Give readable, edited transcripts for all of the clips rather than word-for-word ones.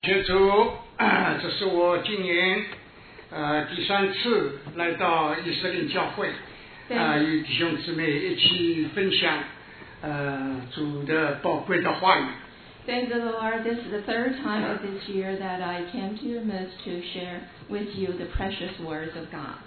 谢主，这是我今年第3次来到以色列教会，与弟兄姊妹一起分享主的宝贵的话语。 Thank the Lord, this is the third time of this year that I came to your midst to share with you the precious words of God.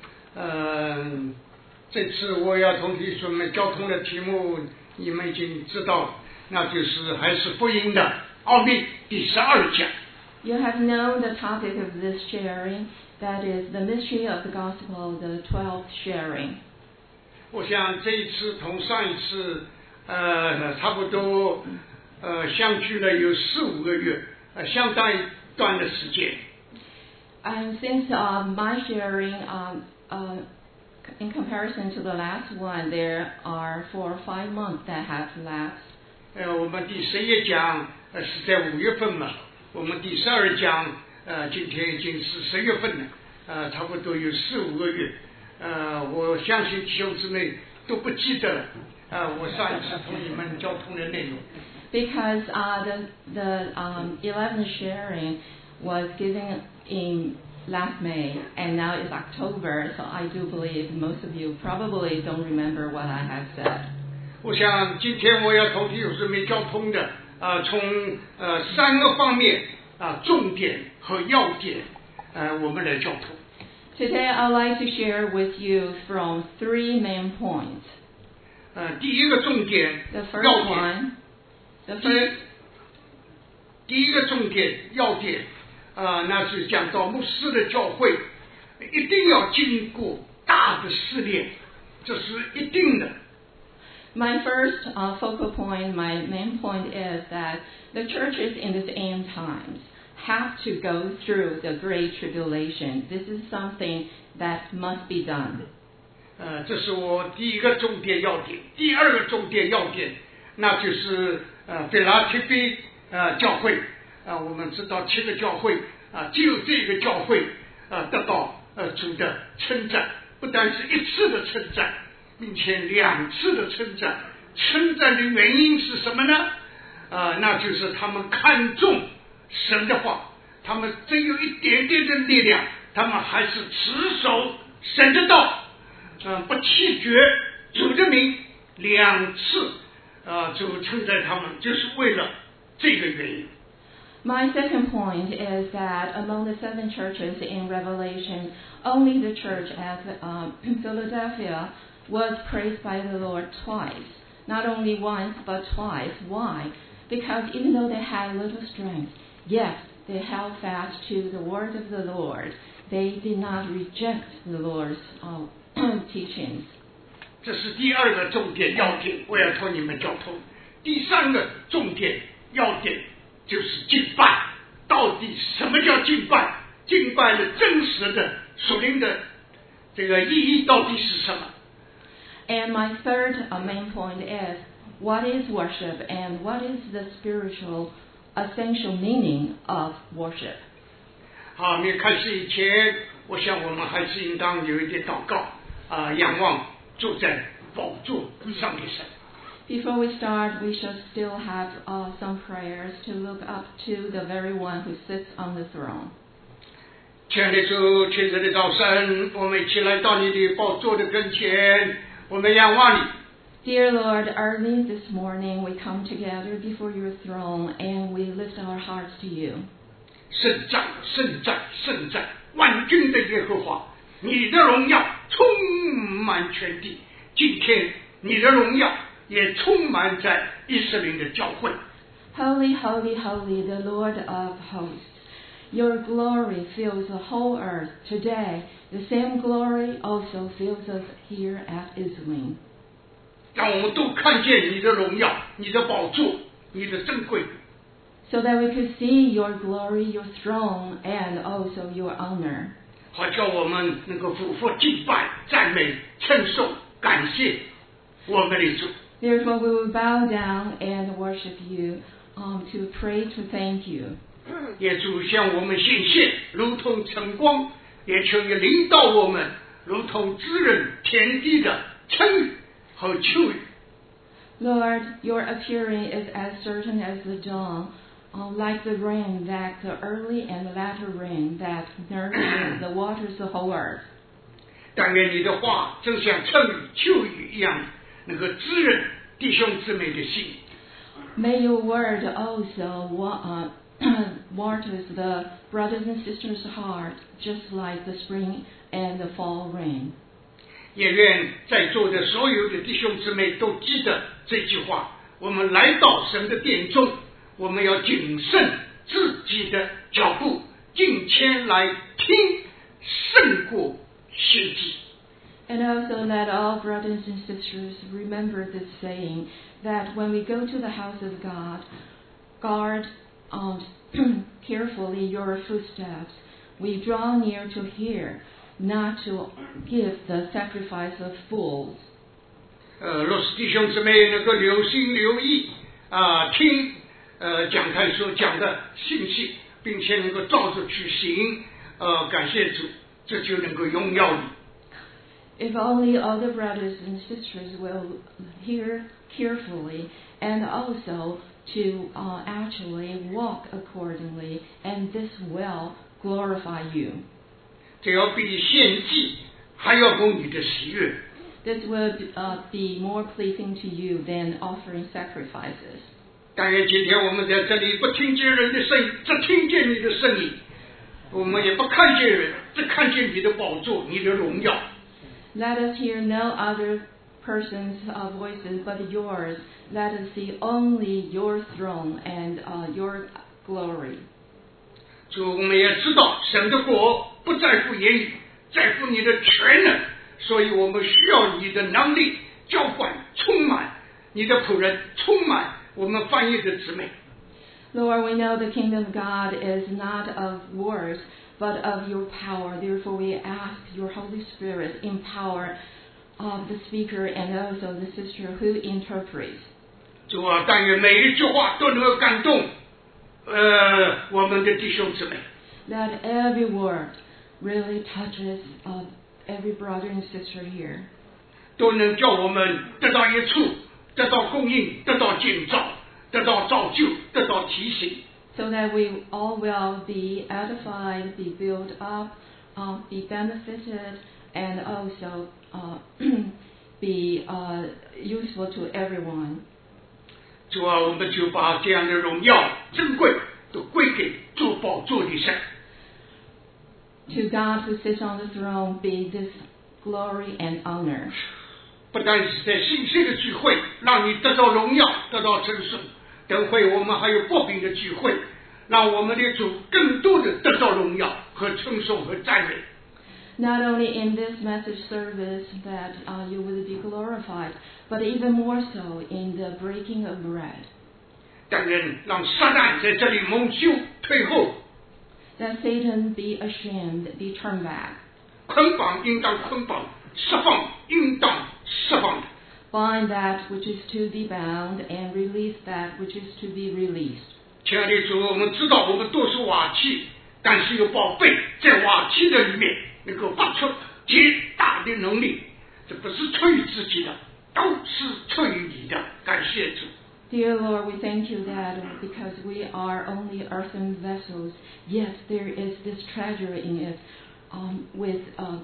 这次我要同弟兄们交通的题目，你们已经知道，那就是还是福音的奥秘第12讲。 You have known the topic of this sharing, that is the mystery of the gospel, the 12th sharing. 我想这一次同上一次差不多相距了有4-5个月，相当一段的时间。 And since my sharing, in comparison to the last one, there are 4 or 5 months that have lapsed. 我们第11讲是在5月份嘛，我们第12讲今天已经是10月份了，差不多有4-5个月。我相信弟兄姊妹都不记得了，我上一次同你们交通的内容。 Because the 11th sharing was given in last May, and now it's October, so I do believe most of you probably don't remember what I have said. 我想今天我要同弟兄姊妹交通的从3个方面重点和要点我们来交通。 Today I'd like to share with you from 3 main points. 第一个重点 The first one, 第一个重点要点那是讲到牧师的教会一定要经过大的试炼，这是一定的。 My first focal point, my main point is that the churches in these end times have to go through the great tribulation. This is something that must be done. 这是我第一个重点要点。第二个重点要点，那就是腓拉铁非教会我们知道7个教会只有这个教会得到主的称赞，不但是1次的称赞，并且2次的称赞。称赞的原因是什么呢？那就是他们看重神的话，他们真有一点点的力量，他们还是持守神的道，不弃绝主的名。2次主称赞他们，就是为了这个原因。 My second point is that among the 7 churches in Revelation, only the church at Philadelphia was praised by the Lord twice. Not only once, but twice. Why? Because even though they had little strength, yes, they held fast to the word of the Lord. They did not reject the Lord's teachings. 这是第2个重点要点，我要同你们交通。第3个重点要点就是敬拜。到底什么叫敬拜？敬拜的真实的属灵的这个意义到底是什么？ And my third main point is, what is worship and what is the spiritual essential meaning of worship? 好，没开始以前，我想我们还是应当有一点祷告仰望坐在宝座上的神。 Before we start, we should still have some prayers to look up to the very one who sits on the throne. 亲爱的主，亲爱的早晨，我们一起来到你的宝座的跟前，我们仰望你。 Dear Lord, early this morning we come together before your throne and we lift our hearts to you. 圣战，圣战，圣战！万军的耶和华，你的荣耀充满全地。今天，你的荣耀也充满在以色列的教会。 Holy, holy, holy, the Lord of hosts. Your glory fills the whole earth. Today, the same glory also fills us here at Israel. 让我们都看见你的荣耀，你的宝座，你的珍贵。 So that we could see your glory, your throne, and also your honor. 好叫我们能够俯伏敬拜、赞美、称颂、感谢我们的主。 Therefore, we will bow down and worship you, to pray, to thank you. 也主向我们显现，如同晨光，也求你领导我们，如同滋润天地的春雨和秋雨。 Lord, your appearing is as certain as the dawn, like the rain, that the early and latter rain that nourishes the waters of the whole earth. 但愿你的话正像春雨秋雨一样，能够滋润弟兄姊妹的心。 May your word also waters the brothers and sisters' heart, just like the spring and the fall rain. 也愿在座的所有的弟兄姊妹都记得这句话：我们来到神的殿中，我们要谨慎自己的脚步，敬虔来听，胜过血气。 And also let all brothers and sisters remember this saying, that when we go to the house of God, guard carefully your footsteps. We draw near to hear, not to give the sacrifice of fools. 若是弟兄姊妹能够留心留意听讲台所讲的信息，并且能够照着去行，感谢主，这就能够荣耀你。 If only all the brothers and sisters will hear carefully and also to actually walk accordingly, and this will glorify you. 这要比献祭还要蒙你的喜悦。 This will be more pleasing to you than offering sacrifices. 但愿今天我们在这里不听见人的声音，只听见你的声音；我们也不看见人，只看见你的宝座，你的荣耀。 Let us hear no other person's voices but yours. Let us see only your throne and your glory. 主，我们也知道神的国不在乎言语，在乎你的全能，所以我们需要你的能力浇灌，充满你的仆人，充满我们翻译的姊妹。 Lord, we know the kingdom of God is not of words, but of your power. Therefore, we ask your Holy Spirit empower the speaker and also the sister who interprets. 主啊，但愿每一句话都能够感动我们的弟兄姊妹。 That every word really touches every brother and sister here. 都能叫我们得到益处，得到供应，得到建造，得到造就，得到提醒。 So that we all will be edified, be built up, be benefited, and also be useful to everyone. 主啊，我们就把这样的荣耀、珍贵都归给做宝座的神。 To God who sits on the throne be this glory and honor. 不单是在信息的聚会，让你得到荣耀，得到称颂。等会我们还有薄饼的聚会，让我们的主更多的得到荣耀和称颂和赞美。 Not only in this message service that you will be glorified, but even more so in the breaking of bread. 但愿让撒旦在这里蒙羞退后。 That Satan be ashamed, be turned back. 捆绑应当捆绑，释放应当释放。 Bind that which is to be bound and release that which is to be released. 亲爱的主，我们知道我们都是瓦器，但是有宝贝在瓦器的里面能够发出极大的能力，这不是出于自己的，都是出于你的。感谢主。 Dear Lord, we thank you that because we are only earthen vessels, yet there is this treasure in it with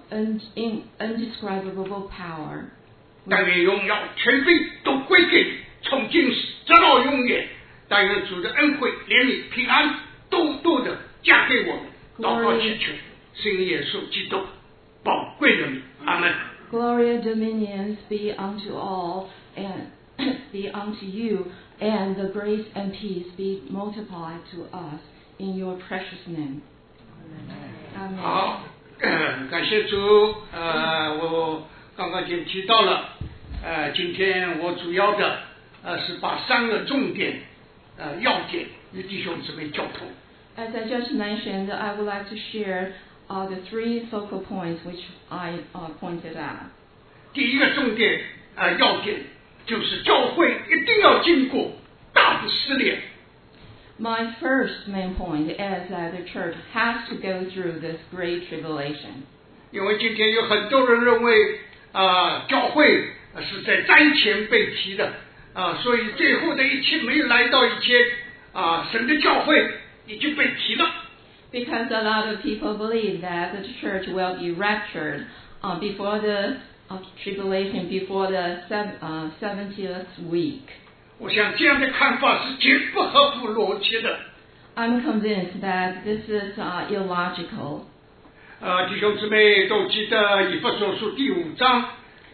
indescribable power. 但愿荣耀权柄都归给你，从今时直到永远。但愿主的恩惠、怜悯、平安多多的加给我们。祷告祈求，信耶稣基督宝贵的名，阿门。 Glory and dominions be unto all, and be unto you, and the grace and peace be multiplied to us in your precious name. Amen. 好，感谢主。我刚刚已经提到了，今天我主要的是把3个重点要点与弟兄姊妹交通。 As I just mentioned, I would like to share the 3 focal points which I pointed out. 第一个重点要点就是教会一定要经过大的试炼。 My first main point is that the church has to go through this great tribulation. 因为今天有很多人认为教会是在瞻前被提的所以最后的一切没有来到以前神的教会已经被提了。 Because a lot of people believe that the church will be raptured before the tribulation, before the 70th week. 我想这样的看法是绝不合乎逻辑的。 I'm convinced that this is illogical. 弟兄姊妹都记得以弗所书第5章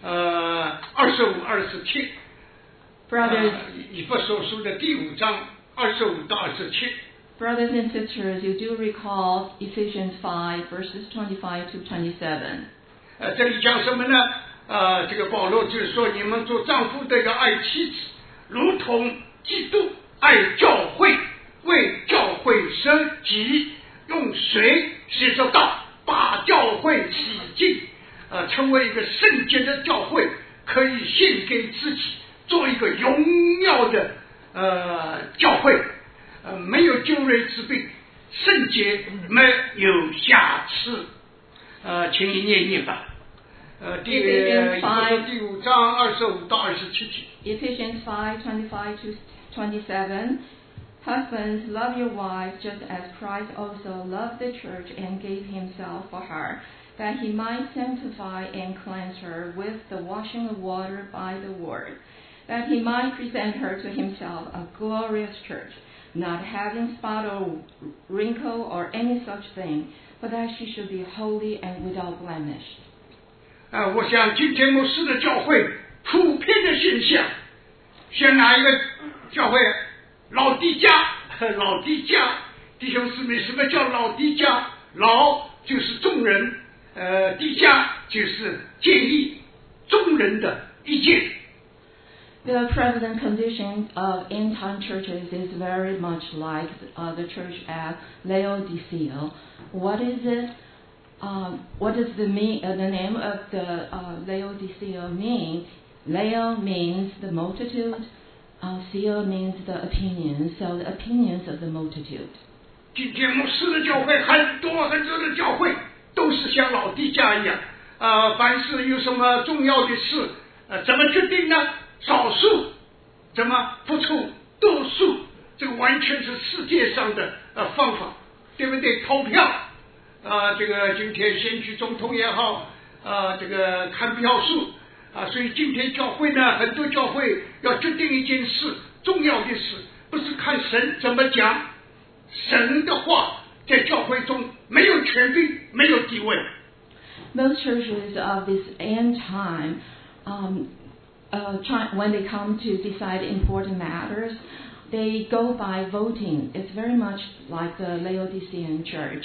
25、27。 Brothers, 以弗所书的第5章25到27。 Brothers and sisters, you do recall Ephesians 5 verses 25 to 27. 这里讲什么呢？这个保罗就是说，你们做丈夫的要爱妻子，如同基督爱教会，为教会舍己，用水写着道，把教会洗净，成为一个圣洁的教会，可以献给自己，做一个荣耀的教会。没有旧锐之病，圣洁，没有瑕疵。请你念一念吧。第5章25到27节。 Ephesians 5:25 to 27. Husbands, love your wives just as Christ also loved the church and gave himself for her, that he might sanctify and cleanse her with the washing of water by the word, that he might present her to himself a glorious church, not having spot or wrinkle or any such thing, but that she should be holy and without blemish. 我想今天牧师的教会普遍的现象，像哪一个教会？老底家，老底家，弟兄姊妹，什么叫老底家？老就是众人，底家就是建议众人的意见。 The prevalent condition of end-time churches is very much like the church at Laodicea. What is it? What does the name of the Laodicea mean? Lao means the multitude. Theo means the opinions. So the opinions of the multitude. 今天牧师的教会很多的教会都是像老底家一样，凡是有什么重要的事，怎么决定呢？少数怎么不出多数，这个完全是世界上的方法，对不对？投票，这个今天选举总统也好，这个看票数，所以今天教会呢，很多教会要决定一件事，重要的事，不是看神怎么讲，神的话在教会中没有权利，没有地位。 Most churches of this end time, when they come to decide important matters, they go by voting. It's very much like the Laodicean church.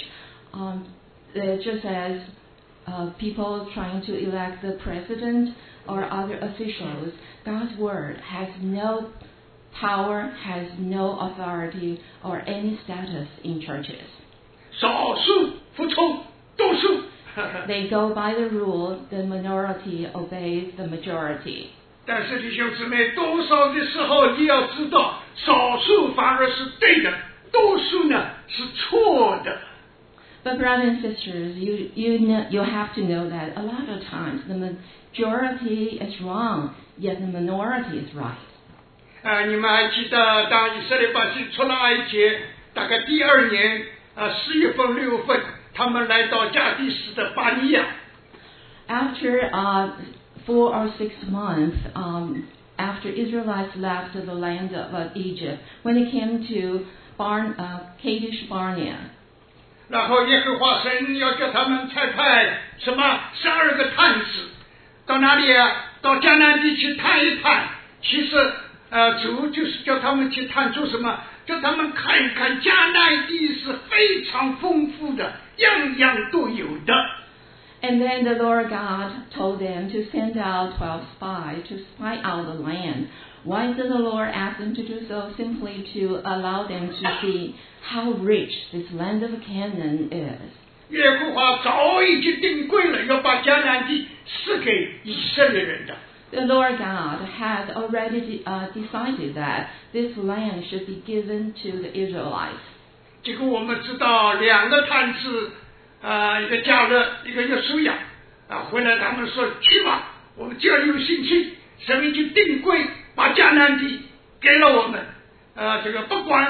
Just as people trying to elect the president or other officials, God's word has no power, has no authority or any status in churches. 少数服从多数。 They go by the rule, the minority obeys the majority. 但是弟兄姊妹，多少的时候也要知道，少数反而是对的，多数呢是错的。 But brothers and sisters, you have to know that a lot of times the majority is wrong, yet the minority is right. 你们还记得当以色列百姓出了埃及，大概第2年4月份、6月份，他们来到加第斯的巴尼亚。 After 4 or 6 months, after Israelites left the land of Egypt, when they came to Kadesh Barnea. 然后耶和华神要叫他们差派什么12个探子到哪里啊？到迦南地去探一探。其实主就是叫他们去探出什么？叫他们看一看迦南地是非常丰富的，样样都有的。 And then the Lord God told them to send out 12 spies to spy out the land. Why did the Lord ask them to do so? Simply to allow them to see how rich this land of Canaan is. 耶和华早已经定规了，要把迦南地赐给以色列人的。 The Lord God had already decided that this land should be given to the Israelites. 结果我们知道2个探子，一个加勒，一个约书亚，回来他们说去吧，我们既然有兴趣，神已经定规把迦南地给了我们，这个不管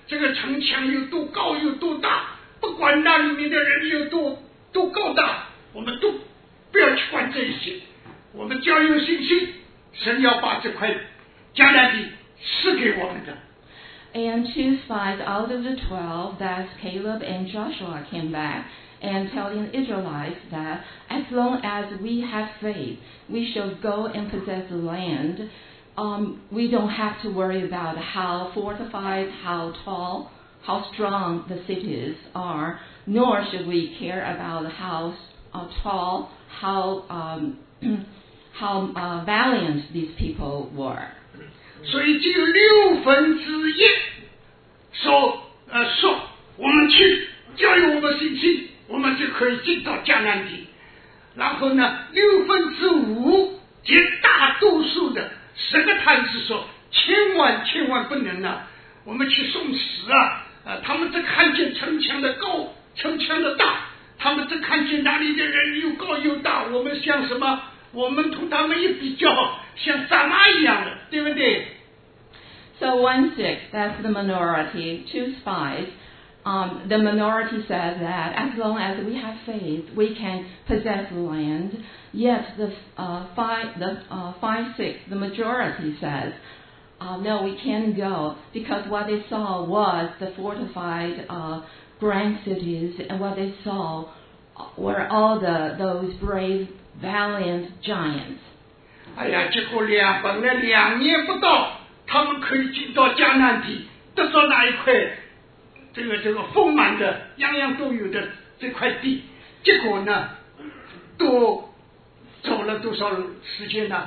这个城墙有多高有多大，不管那里面的人有多高大，我们都不要去管这一些，我们只要有信心，神要把这块迦南地赐给我们的。 And 2 spies out of the 12, that's Caleb and Joshua, came back and telling the Israelites that as long as we have faith, we shall go and possess the land. We don't have to worry about how fortified, how tall, how strong the cities are, nor should we care about how tall, how valiant these people were. 所以只有1/6说我们去，只要有我们信心，我们就可以进到迦南地。然后呢，5/6绝大多数的10个探子说，千万不能啊，我们去送死啊！他们只看见城墙的高，城墙的大，他们只看见哪里的人又高又大，我们像什么？我们同他们一比较，像撒马一样的，对不对？ So 1/6, that's the minority, 2 spies. The minority says that as long as we have faith, we can possess the land. Yet the 5/6, the majority says, no, we can't go, because what they saw was the fortified grand cities, and what they saw were all those brave, valiant giants. 哎呀，结果本来2年不到。 他们可以进到迦南地，得到那一块这个丰满的、样样都有的这块地。结果呢，都走了多少时间呢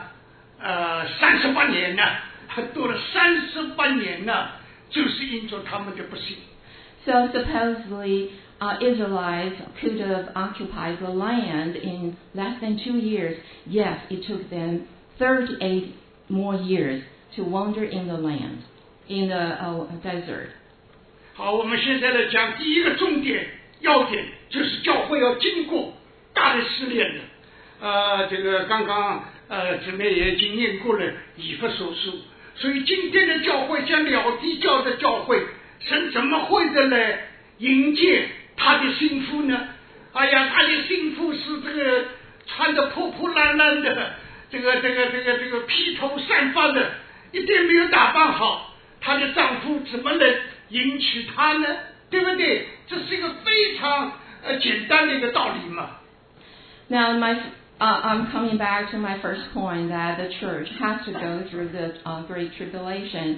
？38年呢，多了38年呢，就是因着他们的不信。 So supposedly, Israelites could have occupied the land in less than 2 years. Yes, it took them 38 more years to wander in the land, in the desert. 好，我们现在来讲第一个重点要点，就是教会要经过大的试炼的。这个刚刚姊妹也已经念过了以弗所书，所以今天的教会像了地教的教会，神怎么会的来迎接他的心腹呢？哎呀，他的心腹是这个穿得破破烂烂的，这个披头散发的。 一点没有打扮好，她的丈夫怎么能迎娶她呢？对不对？这是一个非常简单的一个道理嘛。 Now, I'm coming back to my first point that the church has to go through the Great Tribulation.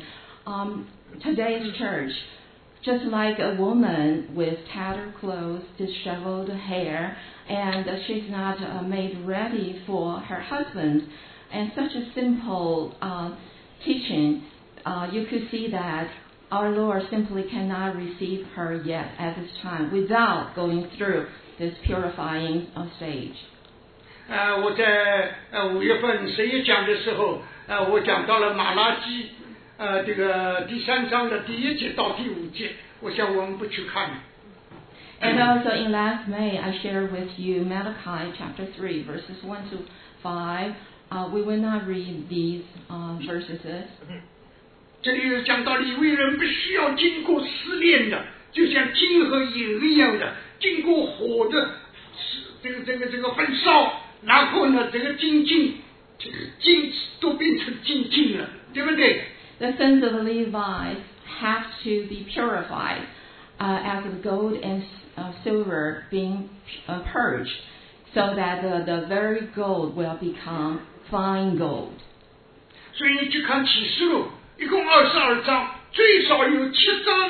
Today's church, just like a woman with tattered clothes, disheveled hair, and she's not made ready for her husband, and such a simple teaching, you could see that our Lord simply cannot receive her yet at this time without going through this purifying stage. 我在5月份10月讲的时候，我讲到了马拉基，这个第3章的第1节到第5节，我想我们不去看。 And also in last May, I shared with you Malachi chapter 3, verses 1 to 5. We will not read these verses. 这里讲到利未人必须要经过试炼的，就像金和银一样的，经过火的这个焚烧，然后呢，这个金都变成金镜了，对不对？ The sons of Levi have to be purified as the gold and silver being purged, so that the very gold will become fine gold. 所以你去看启示录，一共22章，最少有7章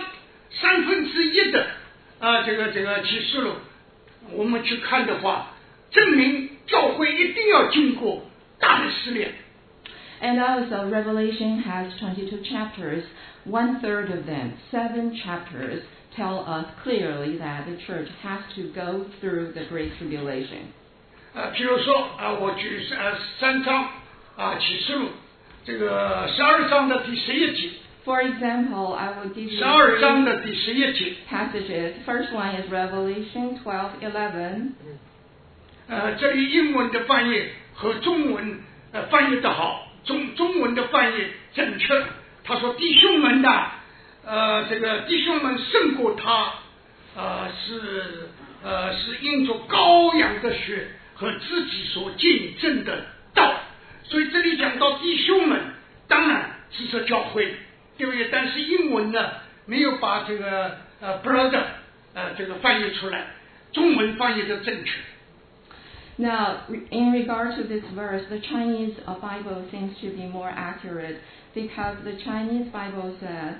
1/3的这个启示录，我们去看的话，证明教会一定要经过大的试炼。 And also Revelation has 22 chapters. 1/3 of them, 7 chapters, tell us clearly that the church has to go through the Great Tribulation. 譬如说我举3章启示录这个12章的第11节。 For example, I will give you 12章的第11节 passages. First one is Revelation 12:11. 这里英文的翻译和中文翻译的好，中文的翻译正确。他说：“弟兄们呐， 这个弟兄们胜过他，是因着羔羊的血和自己所见证的道。所以这里讲到弟兄们，当然是说教会，对不对？但是英文呢没有把这个brother 这个翻译出来，中文翻译的正确。 Now, in regard to this verse, the Chinese Bible seems to be more accurate because the Chinese Bible says,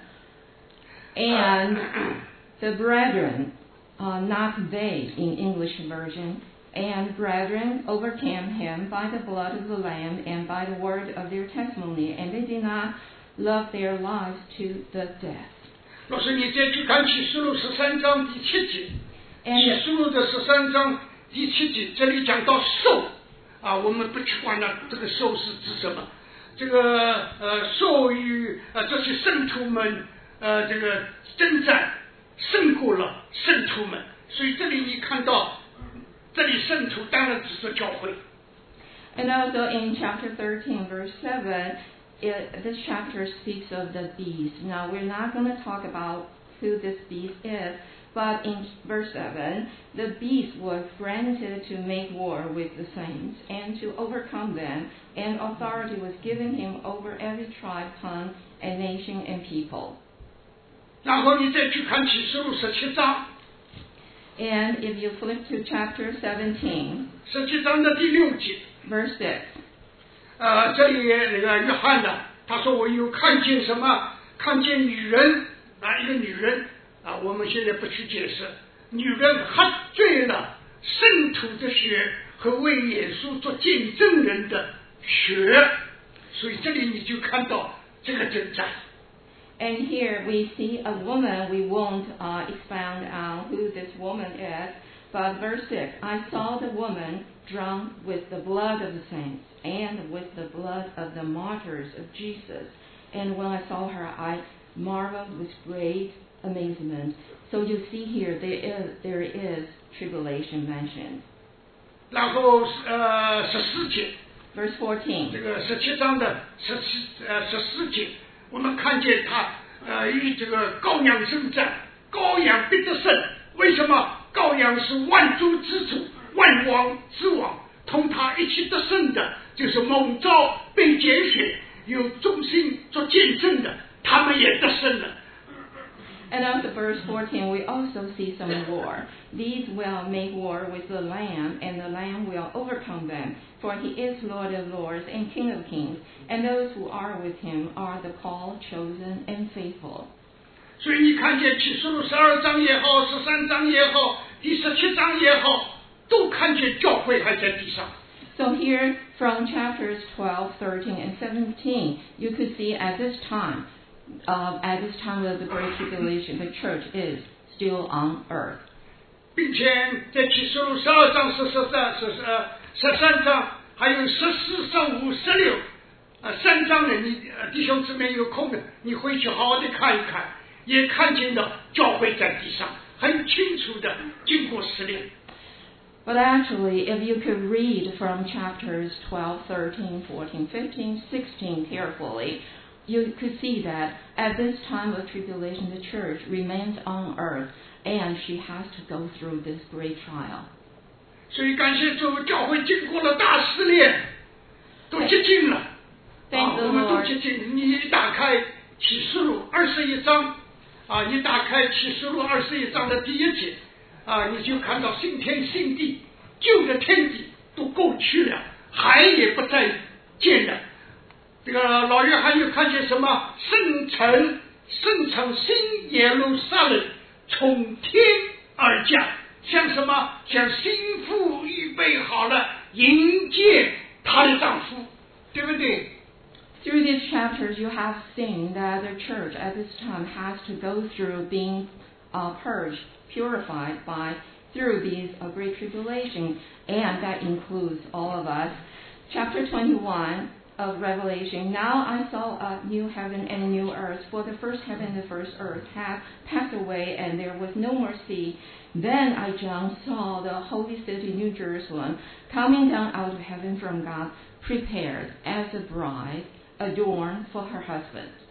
and the brethren, not they in English version, and brethren overcame him by the blood of the Lamb and by the word of their testimony, and they did not love their lives to the death. 老师，你再去看启示录13章第7节，启示录的13章第7节，这里讲到兽我们不去管了，这个兽是指什么？这个兽与这些圣徒们这个征战胜过了圣徒们，所以这里你看到这里圣徒当然指是教会。 And also in chapter 13, verse 7, this chapter speaks of the beast. Now, we're not going to talk about who this beast is, but in verse 7, the beast was granted to make war with the saints and to overcome them, and authority was given him over every tribe, tongue, and nation and people. 然后你再去看启示录17章。 And if you flip to chapter 17, 17章的第6节 verse 6, 这里那个约翰呢，他说我有看见什么？看见女人一个女人我们现在不去解释，女人喝醉了圣徒的血和为耶稣做见证人的血，所以这里你就看到这个征战。 And here we see a woman. We won't expound on who this woman is, but verse 6, I saw the woman drunk with the blood of the saints and with the blood of the martyrs of Jesus. And when I saw her, I marveled with great amazement. So you see here, there is tribulation mentioned. 然后14节 Verse 14. 这个17章的14节，我们看见他与这个羔羊征战，羔羊必得胜。为什么？羔羊是万主之主，万王之王，同他一起得胜的，就是蒙召被拣选，有忠心做见证的，他们也得胜了。 And after verse 14, we also see some war. These will make war with the Lamb, and the Lamb will overcome them. For he is Lord of lords and King of kings, and those who are with him are the called, chosen, and faithful. 所以你看见启示录12章也好，13章也好，第17章也好，都看见教会还在地上。 So here, from chapters 12, 13, and 17, you could see at this time of the Great Tribulation, the church is still on earth. 并且在启示录12章、13章，还有14、15、16， 3章呢，你弟兄姊妹有空的，你回去好好的看一看，也看见了教会在地上，很清楚的经过试炼。 But actually, if you could read from chapters 12, 13, 14, 15, 16 carefully, you could see that at this time of tribulation, the church remains on earth, and she has to go through this great trial. 所以感谢主，教会经过了大试炼，都接近了。我们都接近。你一打开启示录21章，你打开启示录21章的第1节，你就看到新天新地，旧的天地都过去了，海也不再见了。这个老约翰又看见什么？圣城新耶路撒冷从天而降，像什么？像新妇预备好了迎接她的丈夫，对不对 ？Through these chapters, you have seen that the church at this time has to go through being purged, purified through these great tribulation, and that includes all of us. Chapter 21 of Revelation. Now I saw a new heaven and a new earth, for the first heaven and the first earth had passed away, and there was no more sea. Then I, John, saw the holy city, New Jerusalem, coming down out of heaven from God, prepared as a bride, adorned for her husband.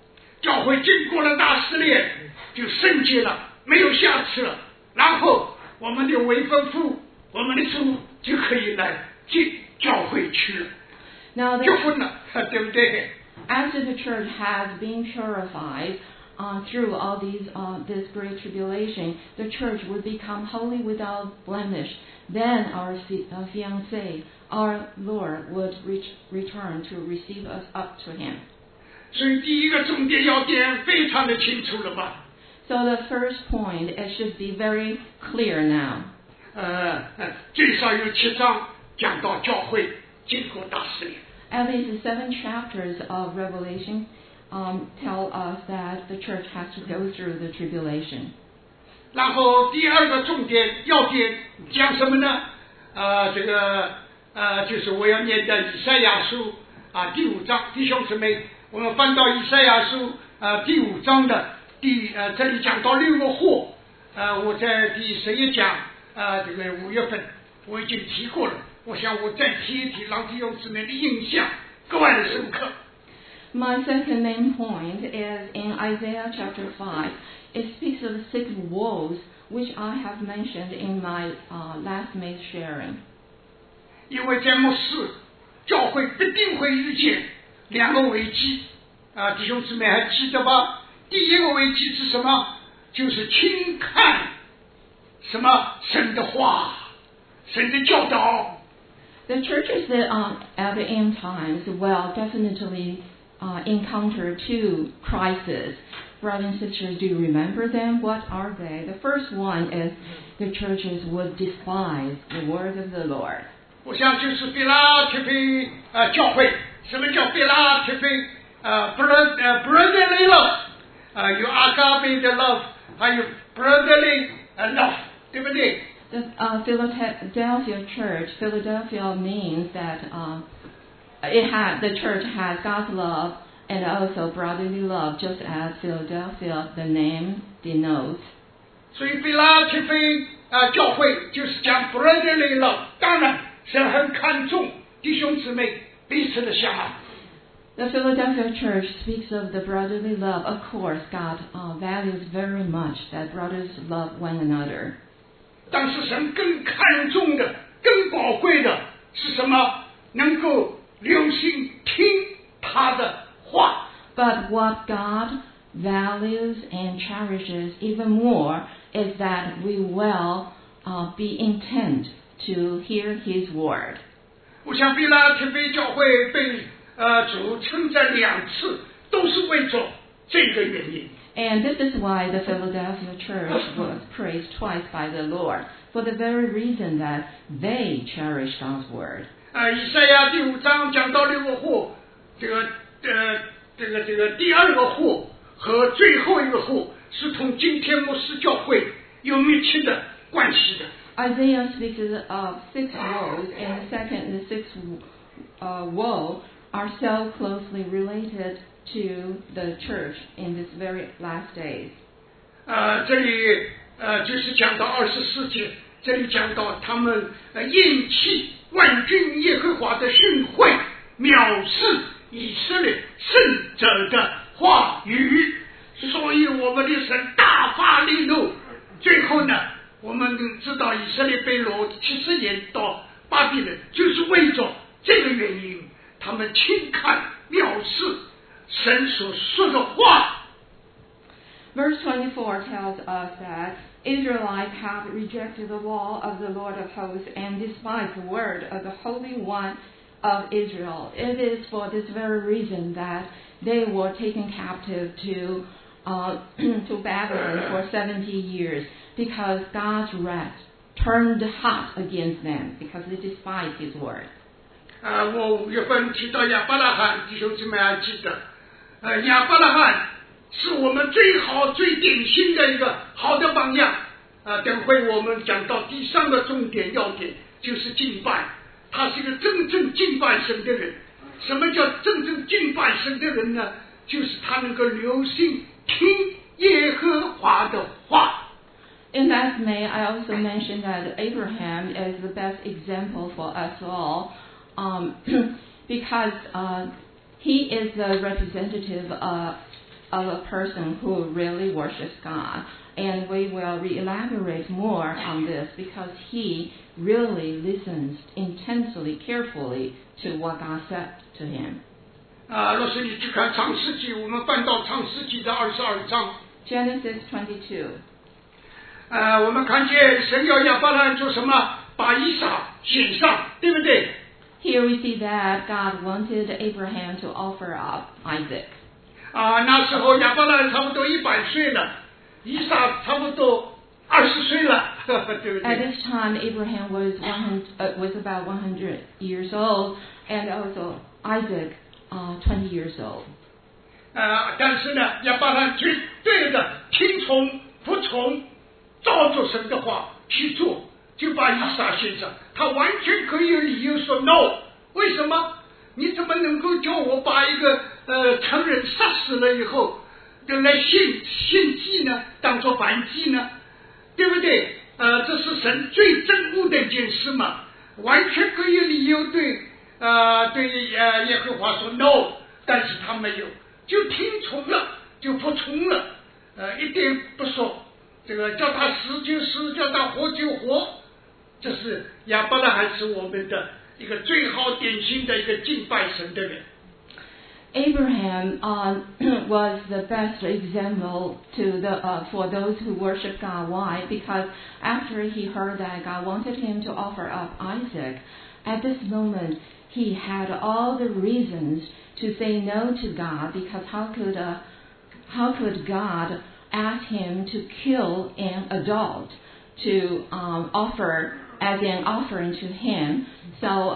教会经过了大试炼，就圣洁了，没有瑕疵了，然后我们的未婚夫，我们的主就可以来进教会去了， Now 结婚了，对不对？ after the church has been purified through all this great tribulation, the church would become holy without blemish. Then our fiancé, our Lord, would return to receive us up to Him. 所以第一个重点要点非常的清楚了吧？ So the first point, it should be very clear now. 最少有7章讲到教会经过大试炼。 At least 7 chapters of Revelation tell us that the church has to go through the tribulation. 然后第二个重点要点讲什么呢？就是我要念的以赛亚书第5章，弟兄姊妹，我们翻到以赛亚书第5章的这里讲到6个祸，我在第11讲这个5月份我已经提过了，我想我再提一提，让弟兄姊妹的印象格外的深刻。 My second main point is in Isaiah chapter 5. It speaks of 6 woes, which I have mentioned in my last May's sharing. 因为在末世，教会必定会遇见2个危机弟兄姊妹还记得吧？第一个危机是什么？就是轻看什么神的话、神的教导。 The churches that at the end times will definitely encounter 2 crises. Brothers and sisters, do you remember them? What are they? The first one is the churches would despise the word of the Lord. 我想就是腓拉铁非教会。什么叫腓拉铁非brotherly love 有agape的 love， 还有 brotherly love， 对不对？ The Philadelphia church, Philadelphia means that the church has God's love and also brotherly love, just as Philadelphia, the name denotes. 所以腓拉铁非教会就是讲 brotherly love， 当然是很看重弟兄姊妹彼此的相爱。 The Philadelphia church speaks of the brotherly love. Of course, God values very much that brothers love one another. 但是神更看重的、更宝贵的是什么？能够留心听他的话。 But what God values and cherishes even more is that we will be intent to hear His word. 我想腓拉铁非教会被主称赞2次，都是为着这个原因。 And this is why the Philadelphia church was praised twice by the Lord, for the very reason that they cherish God's word. 以赛亚第5章讲到6个祸，这个第2个祸和最后一个祸是同今天末世教会有密切的关系的。 Isaiah speaks of 6 woes, and the second and the 6th woe are so closely related to the church in this very last days. 这里就是讲到24节，这里讲到他们厌弃万军耶和华的训诲，藐视以色列圣者的话语，所以我们的神大发烈怒。最后呢，我们知道以色列被掳70年到巴比伦，就是为着这个原因，他们轻看藐视神所说的话。 Verse 24 tells us that Israelites have rejected the law of the Lord of hosts and despised the word of the Holy One of Israel. It is for this very reason that they were taken captive to Babylon for 70 years, because God's wrath turned hot against them because they despised His word. 我5月份提到亚伯拉罕，弟兄姊妹还记得，亚伯拉罕是我们最好、最典型的一个好的榜样。等会我们讲到第3个重点要点，就是敬拜。他是一个真正敬拜神的人。什么叫真正敬拜神的人呢？就是他能够留心听耶和华的话。 In last May, I also mentioned that Abraham is the best example for us all, because he is the representative of a person who really worships God. And we will elaborate more on this because he really listens intensely, carefully to what God said to him. 若是你去看创世纪，我们翻到创世纪的22章。 Genesis 22. 我们看见神要亚伯拉罕做什么？把以撒献上，对不对？ Here we see that God wanted Abraham to offer up Isaac. 那时候亚伯拉罕差不多100岁了，以撒差不多20岁了，对不对 At this time, Abraham was about 100 years old, and also Isaac, 20 years old. 但是呢，亚伯拉罕绝对的听从、服从，照着神的话去做，就把以撒献上。他完全可以有理由说 no， 为什么？你怎么能够叫我把一个成人杀死了以后，就来献祭呢？当作燔祭呢？对不对？这是神最憎恶的一件事嘛，完全可以有理由对耶和华说 no， 但是他没有，就听从了，就服从了，一点不说，这个叫他死就死，叫他活就活，这是亚伯拉罕是我们的一个最好典型的一个敬拜神的人。 Abraham was the best example for those who worship God. Why? Because after he heard that God wanted him to offer up Isaac, at this moment he had all the reasons to say no to God, because how could God ask him to kill an adult to offer as an offering to him? So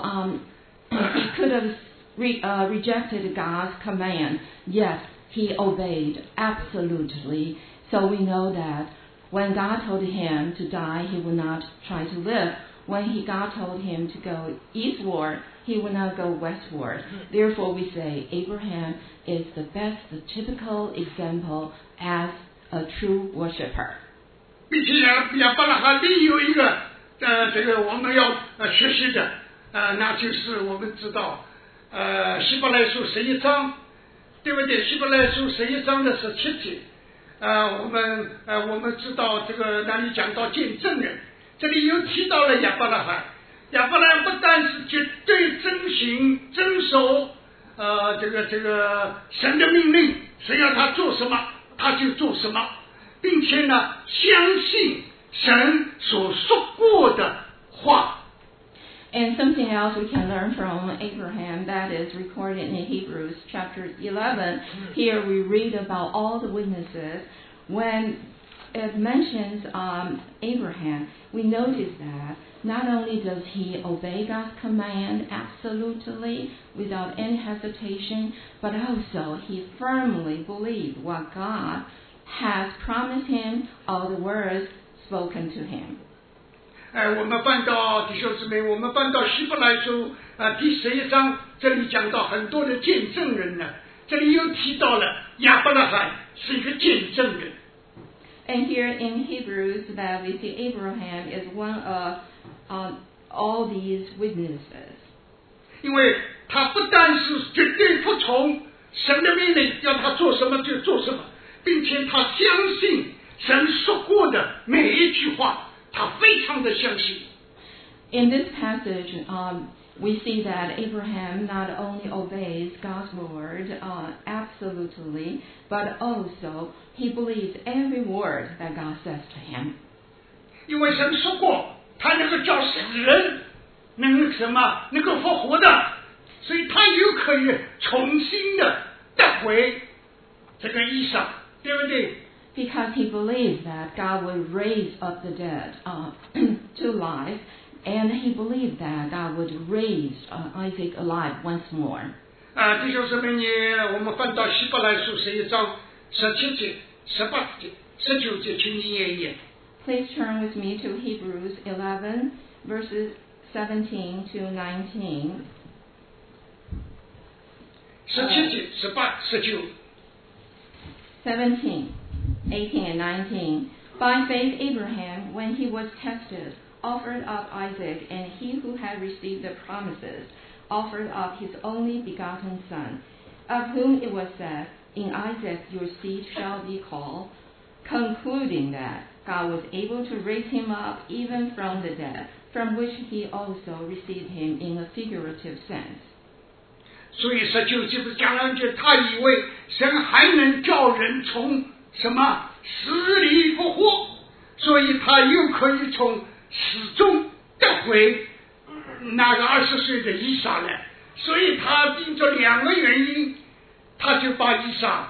he could have rejected God's command. Yes, he obeyed absolutely. So we know that when God told him to die, he would not try to live. When God told him to go eastward, he would not go westward. Therefore, we say Abraham is the best, the typical example as a true worshiper. 并且亚伯拉罕另有一个这个我们要学习的那就是我们知道希伯来书11章，对不对？希伯来书11章的17节，我们知道这个那里讲到见证人，这里又提到了亚伯拉罕。亚伯拉罕不但是绝对遵守这个神的命令，神要他做什么他就做什么，并且呢相信神所说过的话。 And something else we can learn from Abraham that is recorded in Hebrews chapter 11. Here we read about all the witnesses. When it mentions Abraham, we notice that not only does he obey God's command absolutely without any hesitation, but also he firmly believed what God has promised him, all the words spoken to him. 我们翻到弟兄姊妹，我们翻到希伯来书第11章，这里讲到很多的见证人呢，这里又提到了亚伯拉罕是一个见证人。 And here in Hebrews that we see Abraham is one of all these witnesses. 因为他不但是绝对服从神的命令，要他做什么就做什么，并且他相信神说过的每一句话。他非常的相信。 In this passage, we see that Abraham not only obeys God's word absolutely, but also he believes every word that God says to him. 因为神说过，他能够叫死人能够复活的，所以他又可以重新的得回这个以撒，对不对 ？Because he believed that God would raise up the dead to life, and he believed that God would raise Isaac alive once more. 弟兄姊妹，我们翻到希伯来书11章17节、18节、19节，请你念一念。 Please turn with me to Hebrews 11, verses 17 to 19. 17节、18、19。 17, 18, and 19. By faith Abraham, when he was tested, offered up Isaac, and he who had received the promises offered up his only begotten son, of whom it was said, in Isaac your seed shall be called, concluding that God was able to raise him up even from the dead, from which he also received him in a figurative sense. 所以19节不是讲了，就他以为神还能叫人从什么死里复活，所以他又可以从死中得回那个20岁的以撒来，所以他凭着2个原因，他就把以撒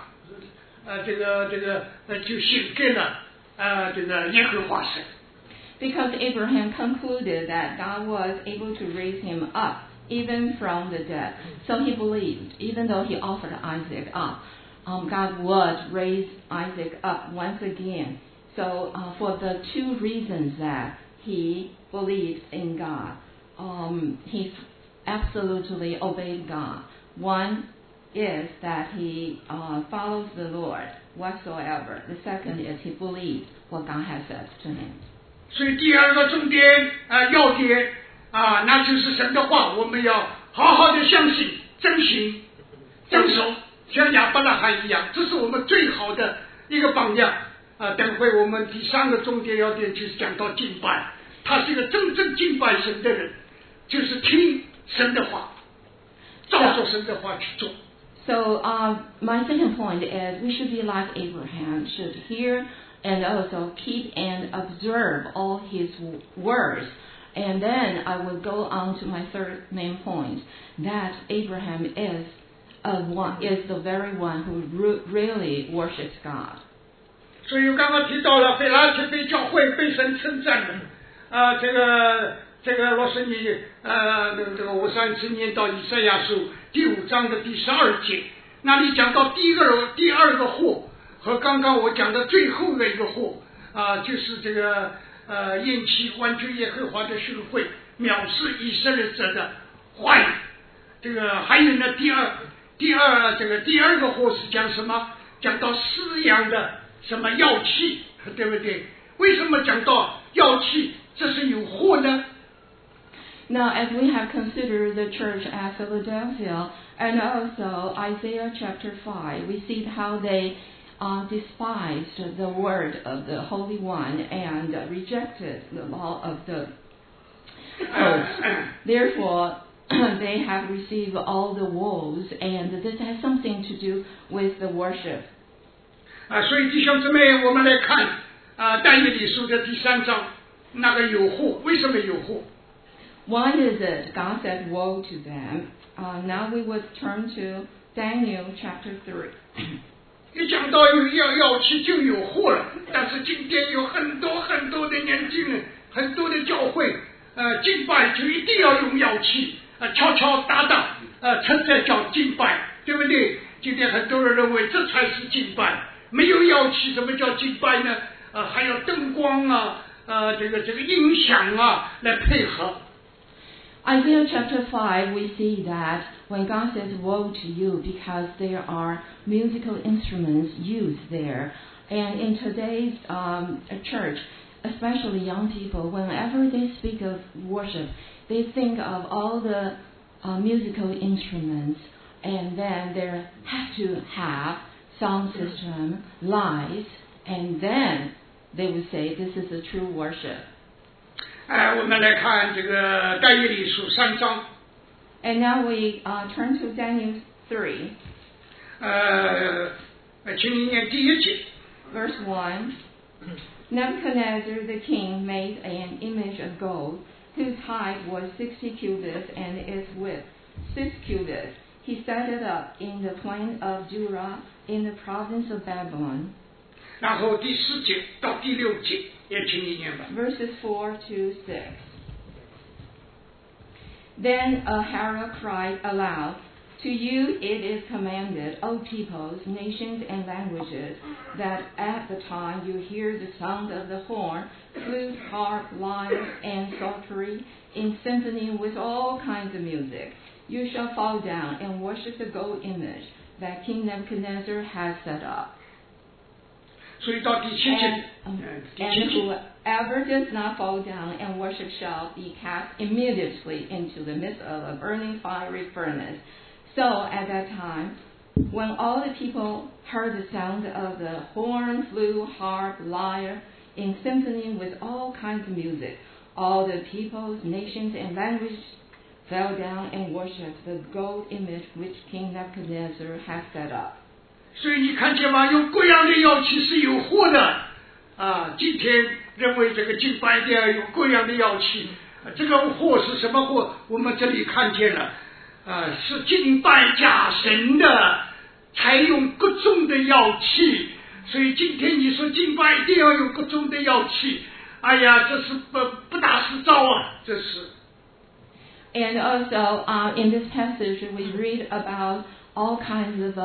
就献给了这个耶和华神。 Because Abraham concluded that God was able to raise him up even from the dead. So he believed, even though he offered Isaac up, God would raise Isaac up once again. So for the 2 reasons that he believed in God, he absolutely obeyed God. One is that he follows the Lord whatsoever. The second is he believed what God has said to him. 所以第2个重点要点那就是神的话，我们要好好的相信、遵行、遵守，像亚伯拉罕一样，这是我们最好的一个榜样。等会我们第3个重点要点就是讲到敬拜，他是一个真正敬拜神的人，就是听神的话，照着神的话去做。 So my second point is we should be like Abraham, should hear and also keep and observe all his words. And then I will go on to my third main point, that Abraham is the very one who really worships God. 所以刚刚提到了腓拉铁非教会被神称赞的，这个若是你这个我上次念到以赛亚书第5章的第12节，那里讲到第2个祸和刚刚我讲的最后的一个祸就是这个厌弃完全耶和华的训诲，藐视以色列者的话语。这个还有呢，第二个祸是讲什么？讲到饲养的什么药器，对不对？为什么讲到药器？这是有祸呢？ Now, as we have considered the church at Philadelphia and also Isaiah chapter 5, we see how they despised the word of the Holy One and rejected the law of the oath. Therefore, they have received all the woes, and this has something to do with the worship. 所以弟兄姊妹，我们来看但以理书的第3章，那个有祸，为什么有祸？ Why is it God said woe to them? Now we would turn to Daniel chapter 3. 一讲到药器就有祸了，但是今天有很多的年轻人，很多的教会，敬拜就一定要用药器，敲敲打打，这才叫敬拜，对不对？今天很多人认为这才是敬拜，没有药器什么叫敬拜呢？还有灯光这个音响来配合。 Isaiah chapter 5, we see that when God says, woe to you, because there are musical instruments used there. And in today's church, especially young people, whenever they speak of worship, they think of all the musical instruments, and then they have to have sound system, lights, and then they would say this is a true worship. 我们来看这个但以理书3章。 And now we turn to Daniel 3. 请你念第1节。 Verse 1. Nebuchadnezzar the king made an image of gold, whose height was 60 cubits and its width 6 cubits. He set it up in the plain of Dura in the province of Babylon. 然后第4节到第6节也请你念吧。 Verses 4 to 6. Then a herald cried aloud, to you it is commanded, O peoples, nations, and languages, that at the time you hear the sound of the horn, flute, harp, lyre, and psaltery, in symphony with all kinds of music, you shall fall down and worship the gold image that King Nebuchadnezzar has set up. 所以到第7节， And whoever does not fall down and worship shall be cast immediately into the midst of a burning fiery furnace. So at that time, When all the people heard the sound of the horn, flute, harp, lyre, in symphony with all kinds of music, all the peoples, nations, and languages fell down and worshipped the gold image which King Nebuchadnezzar had set up. 所以你看见吗？有各样的药器是有货的啊！今天认为这个敬拜殿有各样的药器，这个货是什么货？我们这里看见了，是敬拜假神的，采用各种的药器。所以今天你说敬拜一定要有各种的药器，哎呀，这是不打实招啊！这是。 And also, in this passage, we read about all kinds of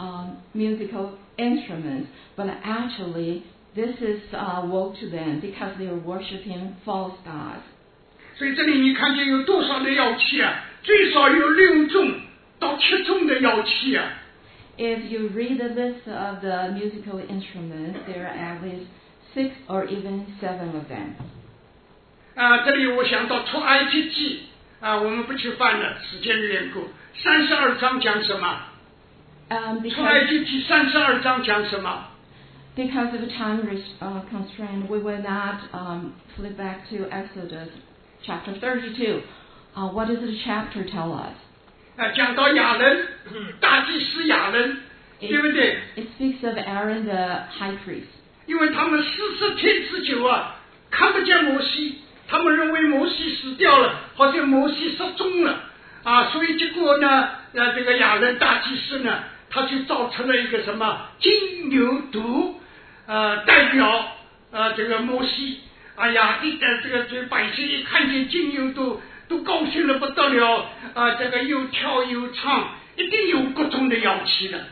musical instruments, but actually, this is woe to them because they are worshiping false gods. 所以这里你看见有多少的药器啊？最少有6种到7种的药器啊。 If you read the list of the musical instruments, there are at least 6 or even 7 of them. 这里我想到出埃及记我们不去翻了，时间的缘故。32章讲什么？出埃及记32章讲什么？ Because of the time constraint, we will not flip back to Exodus chapter 32. What does the chapter tell us? 讲到亚伦，大祭司亚伦，对不对 ？It speaks of Aaron the high priest. 因为他们40天之久看不见摩西，他们认为摩西死掉了，好像摩西失踪了所以结果呢，这个亚伦大祭司呢，他就造成了一个什么金牛犊，代表这个摩西。哎呀，这个百姓一看见金牛犊，都高兴得不得了这个又跳又唱，一定有各种的药器的。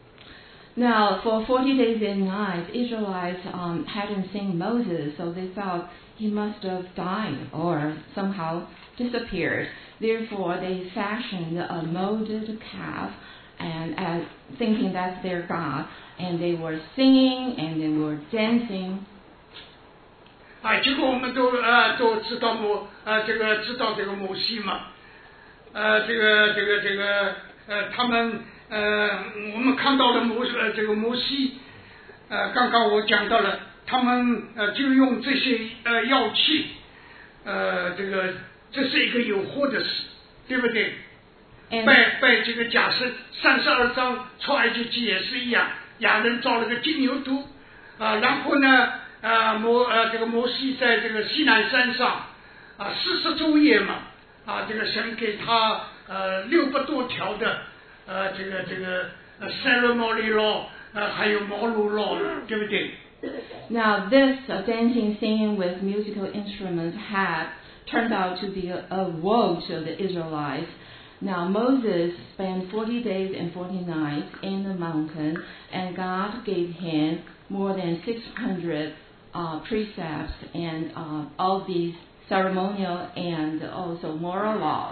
Now, for 40 days and nights, Israelites hadn't seen Moses, so they thought he must have died or somehow disappeared. Therefore, they fashioned a molded calf, and thinking that's their god, and they were singing and they were dancing. 结果我们都知道知道这个摩西嘛，他们我们看到了这个摩西，刚刚我讲到了，他们就用这些药器，这是一个有祸的事，对不对？拜这个假神，32章出埃及记也是一样，亚伦造了个金牛犊，然后呢，这个摩西在这个西南山上40昼夜嘛，这个神给他600多条的这个 ceremony law 还有moral law 对不对 Now this dancing, singing with musical instruments had turned out to be a woe to the Israelites. Now Moses spent 40 days and 40 nights in the mountain, and God gave him more than 600 precepts and all these ceremonial and also moral laws.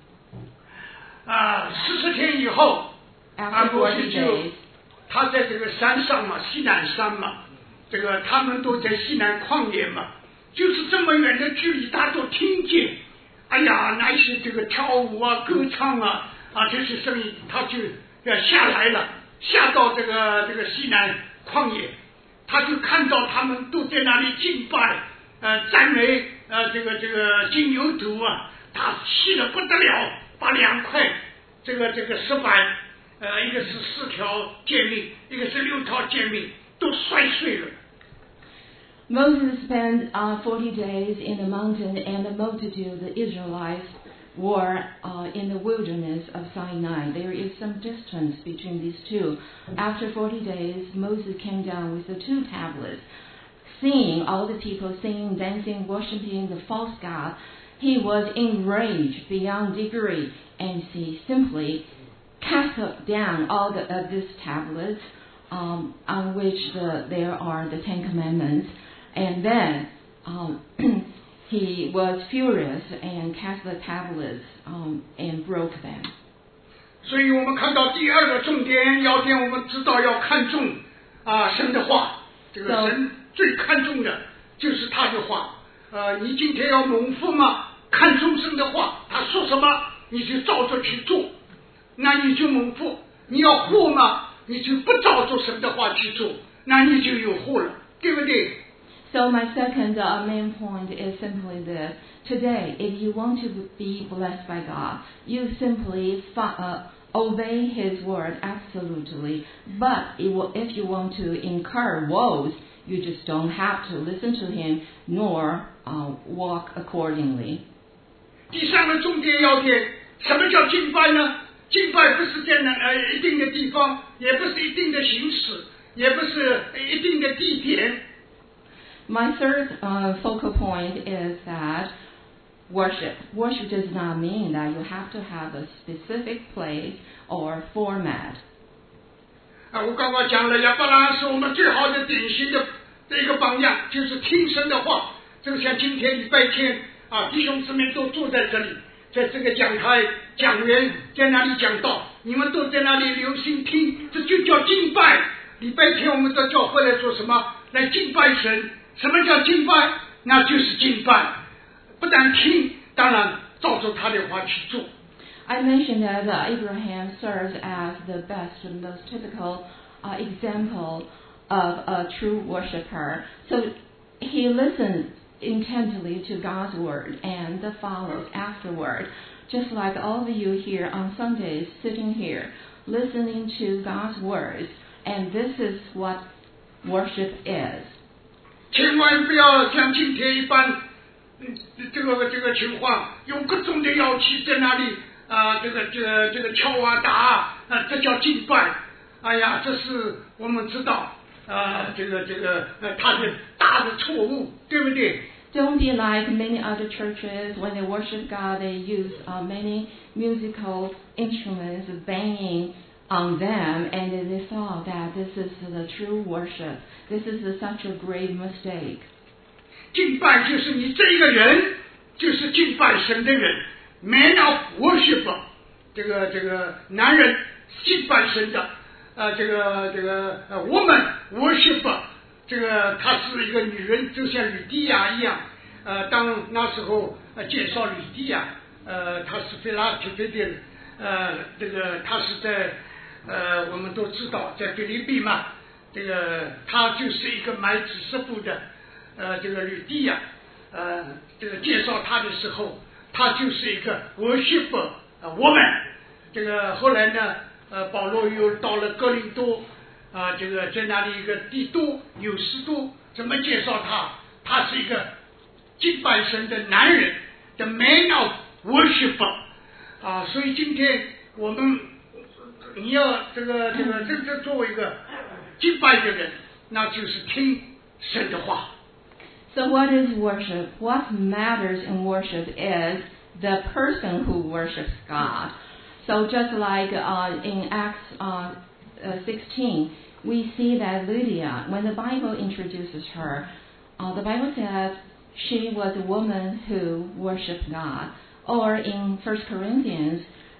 40天以后摩西就他在这个山上嘛，西南山嘛，这个他们都在西南旷野嘛，就是这么远的距离他都听见，哎呀，那些这个跳舞歌唱这些声音，他就要下来了，下到这个西南旷野，他就看到他们都在那里敬拜赞美这个金牛犊他气得不得了，把2块这个石板一个是4条诫命，一个是6条诫命都摔碎了。 Moses spent 40 days in the mountain, and the multitude, the Israelites, were in the wilderness of Sinai. There is some distance between these two. After 40 days, Moses came down with the 2 tablets. Seeing all the people singing, dancing, worshiping the false god, he was enraged beyond degree, and he simply cast down all these tablets on which there are the 10 Commandments. And then he was furious and cast the tablets and broke them. 所以我们看到第2个重点要点，我们知道要看重神的话，这个神最看重的就是他的话。你今天要蒙福嘛，看重神的话，他说什么你就照着去做，那你就蒙福。 你要活嘛，你就不照着神的话去做，那你就有祸了，对不对？ So my second main point is simply this. Today, if you want to be blessed by God, you simply obey His word absolutely. But if you want to incur woes, you just don't have to listen to Him nor walk accordingly. 第三个重点要点，什么叫敬拜呢？敬拜不是在一定的地方，也不是一定的形式，也不是一定的地点。 My third focal point is that worship does not mean that you have to have a specific place or format. 我刚刚讲了，亚伯拉罕是我们最好的典型的一个榜样，就是听神的话。就像今天礼拜天弟兄姊妹都坐在这里，在这个讲台讲员在那里讲道，你们都在那里留心听，这就叫敬拜。礼拜天我们到教会来做什么？来敬拜神。什么叫敬拜？那就是敬拜，不但听，当然照着他的话去做。 I mentioned that Abraham serves as the best and most typical example of a true worshiper. So he listens intently to God's word and follows afterward. Just like all of you here on Sundays sitting here, listening to God's words. And this is what worship is. 千万不要像今天一般，这个情况，用各种的乐器在那里这个敲打这叫敬拜。哎呀，这是我们知道他的大的错误，对不对？ Don't be like many other churches. When they worship God, they use many musical instruments banging on them, and they thought that this is the true worship. This is such a grave mistake. 敬拜就是你这个人，就是敬拜神的人 ，man of worship。这个男人敬拜神的，woman worship。这个她是一个女人，就像吕底亚一样。当那时候介绍吕底亚，她是菲拉提菲的，她是在我们都知道在菲律宾嘛，她就是一个买紫色布的，这个吕底亚，介绍她的时候，她就是一个 worship woman。后来呢，保罗又到了哥林多。在那里一个帝都有士都，怎么介绍他？他是一个敬拜神的男人，the man of worship。所以今天你要这真正作为一个敬拜的人，那就是听神的话。 So what is worship? What matters in worship is the person who worships God. So just like in Acts 16, we see that Lydia, when the Bible introduces her, the Bible says she was a woman who worshipped God. Or in 1 Corinthians,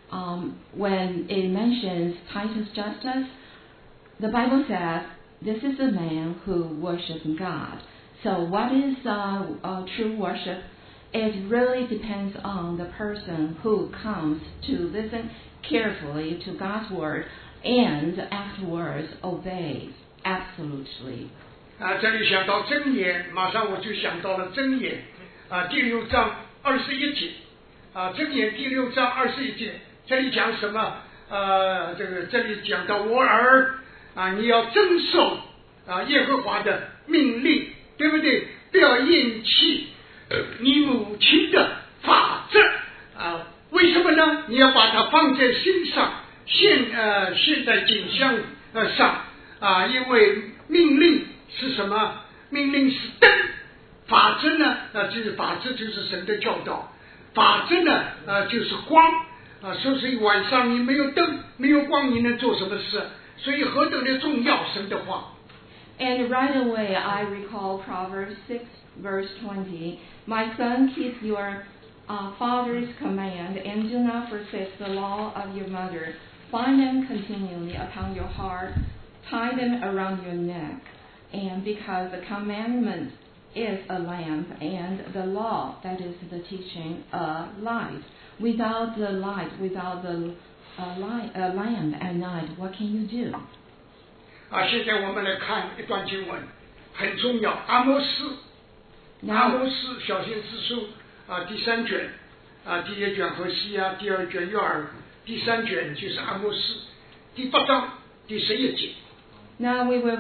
when it mentions Titus Justus, the Bible says this is a man who worships God. So what is true worship? It really depends on the person who comes to listen carefully to God's word and afterwards obeys absolutely. 这里想到箴言，马上我就想到了箴言第6章21节箴言第6章21节，这里讲什么？这里讲到我儿你要遵守耶和华的命令，对不对？不要厌弃你母亲的法则为什么呢？你要把它放在心上，现在景象上因为命令是什么？命令是灯，法则呢就是法则就是神的教导，法则呢就是光所以晚上你没有灯没有光，你能做什么事？所以何等的重要神的话。 And right away I recall Proverbs 6 verse 20. My son, keep your father's command and do not forsake the law of your mother. Bind them continually upon your heart, tie them around your neck. And because the commandment is a lamp, and the law, that is the teaching, a light. Without the light, without the lamp at night, what can you do? 现在我们来看一段经文，很重要。阿摩斯小先知书第3卷第1卷何西阿，第2卷约珥，第3卷就是阿摩斯，第8章第11节。 Now we will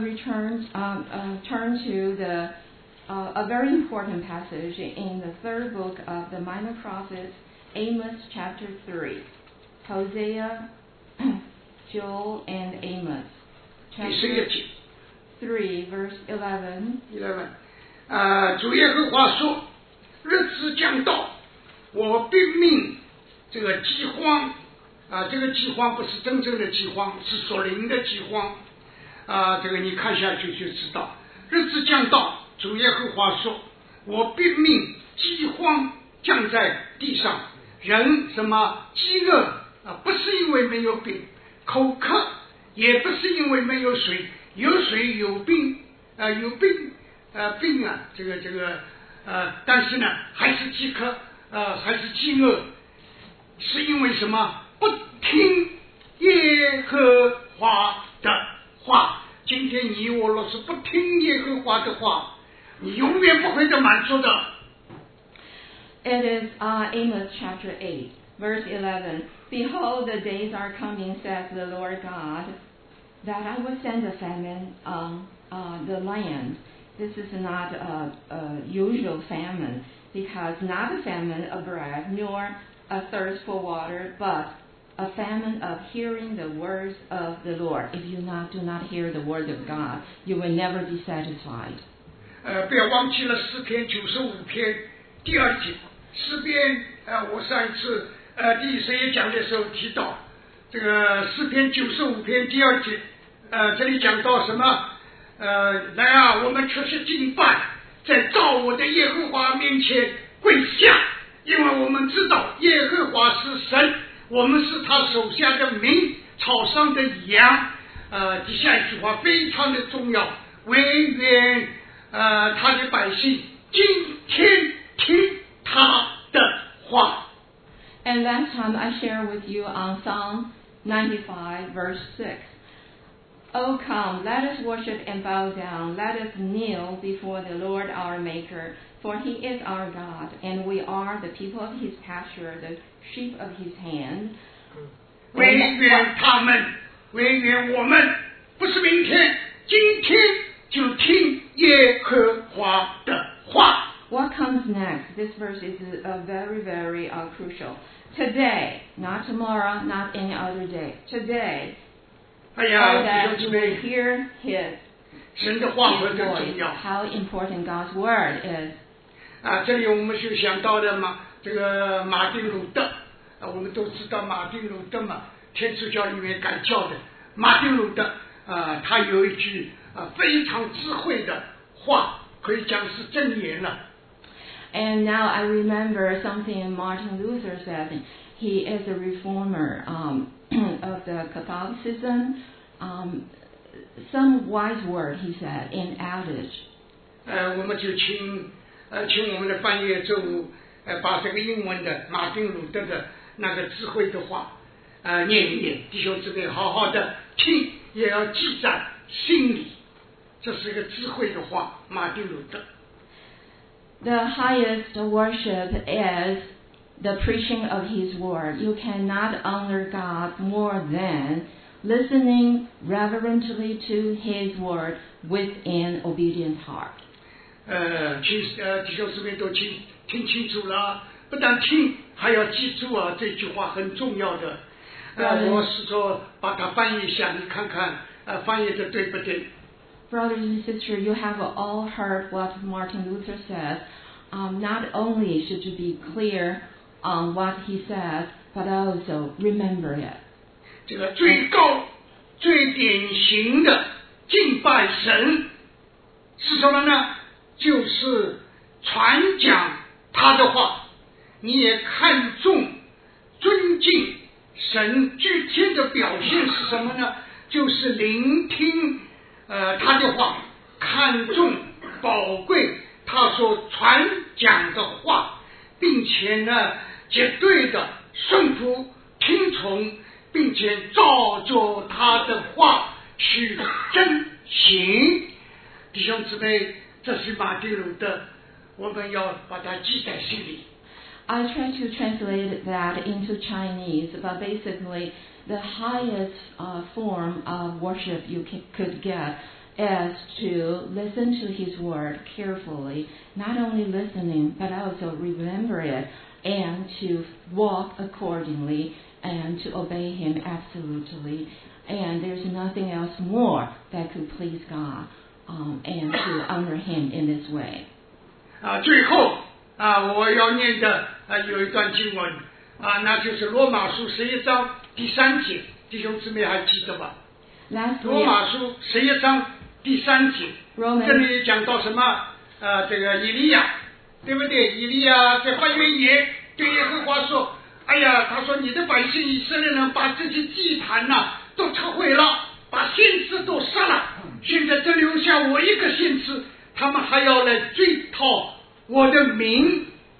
turn to a very important passage in the third book of the minor prophets, Amos chapter 3. Hosea, Joel, and Amos. Chapter 3, verse 11. 主耶和华说，日子将到，我必命这个饥荒这个饥荒不是真正的饥荒，是属灵的饥荒这个你看下去就知道。日子将到，主耶和华说，我必命饥荒降在地上，人什么饥饿不是因为没有饼，口渴也不是因为没有水，有水有病有病这个但是呢还是饥渴还是饥饿，是因为什么？不听耶和华的话。今天你我若是不听耶和华的话，你永远不会得满足的。 It is Amos chapter 8, verse 11. Behold, the days are coming, says the Lord God, that I will send a famine on the land. This is not a usual famine, because not a famine of bread, nor a thirst for water, but a famine of hearing the words of the Lord. If you do not hear the word of God, you will never be satisfied. 不要忘记了诗篇95篇第2节。诗篇我上一次第一次也讲的时候提到这个诗篇95篇第2节这里讲到什么来啊，我们确实敬拜，在造我的耶和华面前跪下，因为我们知道耶和华是神，我们是他手下的民，草上的羊底下一句话非常的重要，惟愿他的百姓今天听他的话。 And last time I shared with you on Psalm 95 verse 6. Oh, come, let us worship and bow down. Let us kneel before the Lord our Maker, for he is our God, and we are the people of his pasture, the sheep of his hand. 惟愿他们，惟愿我们，不是明天，今天就听耶和华的话。 What comes next? This verse is very, very crucial. Today, not tomorrow, not any other day. Today, that you will hear his voice. How important God's word is. 这里我们就想到了这个马丁路德我们都知道马丁路德天主教里面改教的马丁路德他有一句非常智慧的话，可以讲是箴言了。 And now I remember something Martin Luther said. He is a reformer of the Catholicism. Some wise word, he said, in adage. 我们就请我们的翻译周五把这个英文的马丁路德的那个智慧的话念一念，弟兄姊妹好好的听，也要记在心里。这是一个智慧的话，马丁路德。 The highest worship is the preaching of his word. You cannot honor God more than listening reverently to his word with an obedient heart. 弟兄姊妹都听清楚了，不但听，还要记住这句话很重要的。我试着把它翻译一下，你看看翻译的对不对？ Brothers and sisters, you have all heard what Martin Luther says. Not only should you be clear on what he says, but also remember it. 这个最高、最典型的敬拜神是什么呢？就是传讲他的话。你也看重、尊敬神，具体的表现是什么呢？就是聆听他的话，看重、宝贵他所传讲的话，并且呢绝对的顺服听从，并且照着他的话去遵行。弟兄姊妹，这是马丁路德，我们要把它记在心里。 I try to translate that into Chinese, but basically the highest form of worship you could get is to listen to His Word carefully, not only listening, but also remember it, and to walk accordingly, and to obey Him absolutely. And there's nothing else more that could please God, and to honor Him in this way. 最后我要念的有一段经文那就是罗马书11章第3节，弟兄姊妹还记得吧？罗马书11章第3节，这里讲到什么？这个以利亚，对不对？以利亚在发怨言，对耶和华说：“哎呀，他说你的百姓以色列人把这些祭坛都拆毁了，把先知都杀了，现在只留下我一个先知，他们还要来追讨我的名。”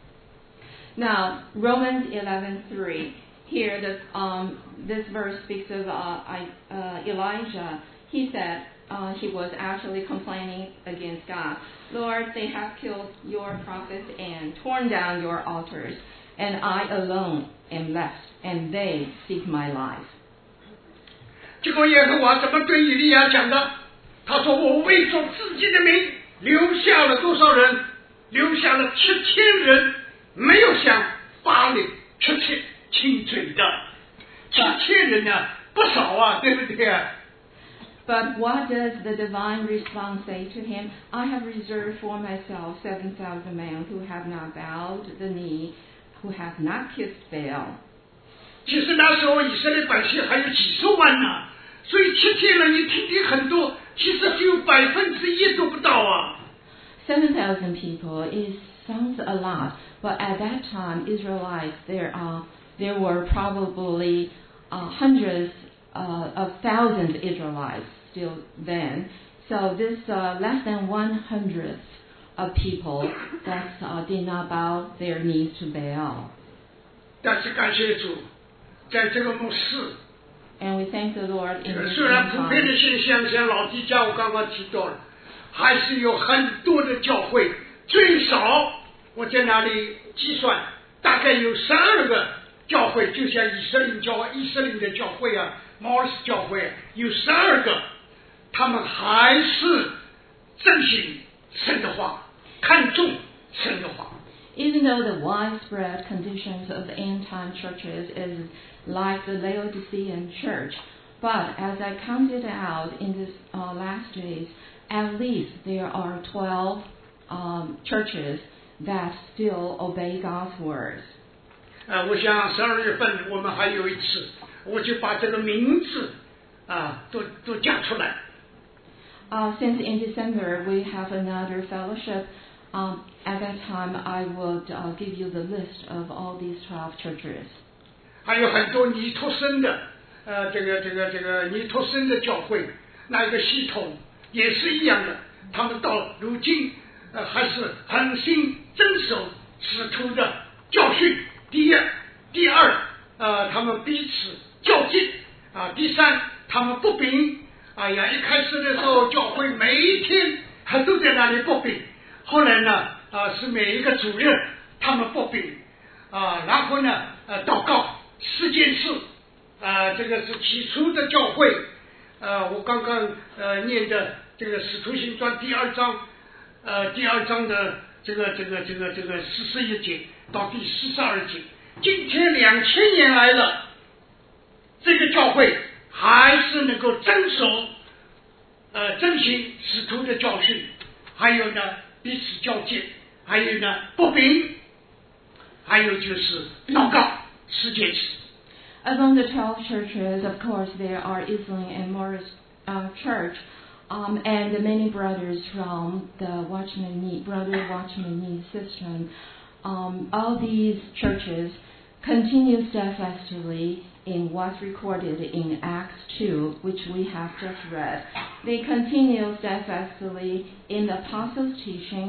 Now, Romans 11:3. Here, this verse speaks of Elijah. He said he was actually complaining against God. Lord, they have killed your prophets and torn down your altars, and I alone am left, and they seek my life. 结果耶和华怎么对以利亚讲的？他说：“我为着自己的名留下了多少人？留下了7000人。”没有向巴力出去亲嘴的，7000人不少对不对 ？But what does the divine response say to him? I have reserved for myself 7,000 men who have not bowed the knee, who have not kissed Baal. 其实那时候以色列百姓还有几十万所以7000人你听听很多，其实只有1%都不到 7,000 people sounds a lot, but at that time, Israelites, there were probably hundreds of thousands of Israelites still then. So this less than 1/100th of people that did not bow their knees to Baal. 但是感谢主，在这个末世 ，and we thank the Lord in this 虽然普遍的现象像老底嘉我刚刚提到了，还是有很多的教会。最少我在那里计算，大概有12个教会，就像以色列的教会摩尔斯教会有12个，他们还是遵行神的话，看重神的话。 Even though the widespread conditions of the end-time churches is like the Laodicean church, but as I counted out in these last days, at least there are 12 churches that still obey God's words. 我想12月份我们还有一次，我就把这个名字都讲出来。 Since in December we have another fellowship, at that time I would give you the list of all these 12 churches. 还有很多尼托森的，这个尼托森的教会，那个系统也是一样的，他们到如今还是很心遵守使徒的教训。第二，他们彼此较劲第三，他们不bình。一开始的时候，教会每一天都在那里不bình，后来呢，是每一个主任他们不bình，然后呢，祷告4件事，这个是起初的教会，我刚刚念的这个《使徒行传》第2章的这个41节到第42节，今天2000年来了，这个教会还是能够遵守遵行使徒的教训，还有呢彼此交接，还有呢不bình，还有就是祷告4件事。 Among the 12 churches, of course, there are Islam and Morris Church, and the many brothers from the Brother Watchman Nee system. All these churches continue steadfastly in what's recorded in Acts 2, which we have just read. They continue steadfastly in the apostles' teaching,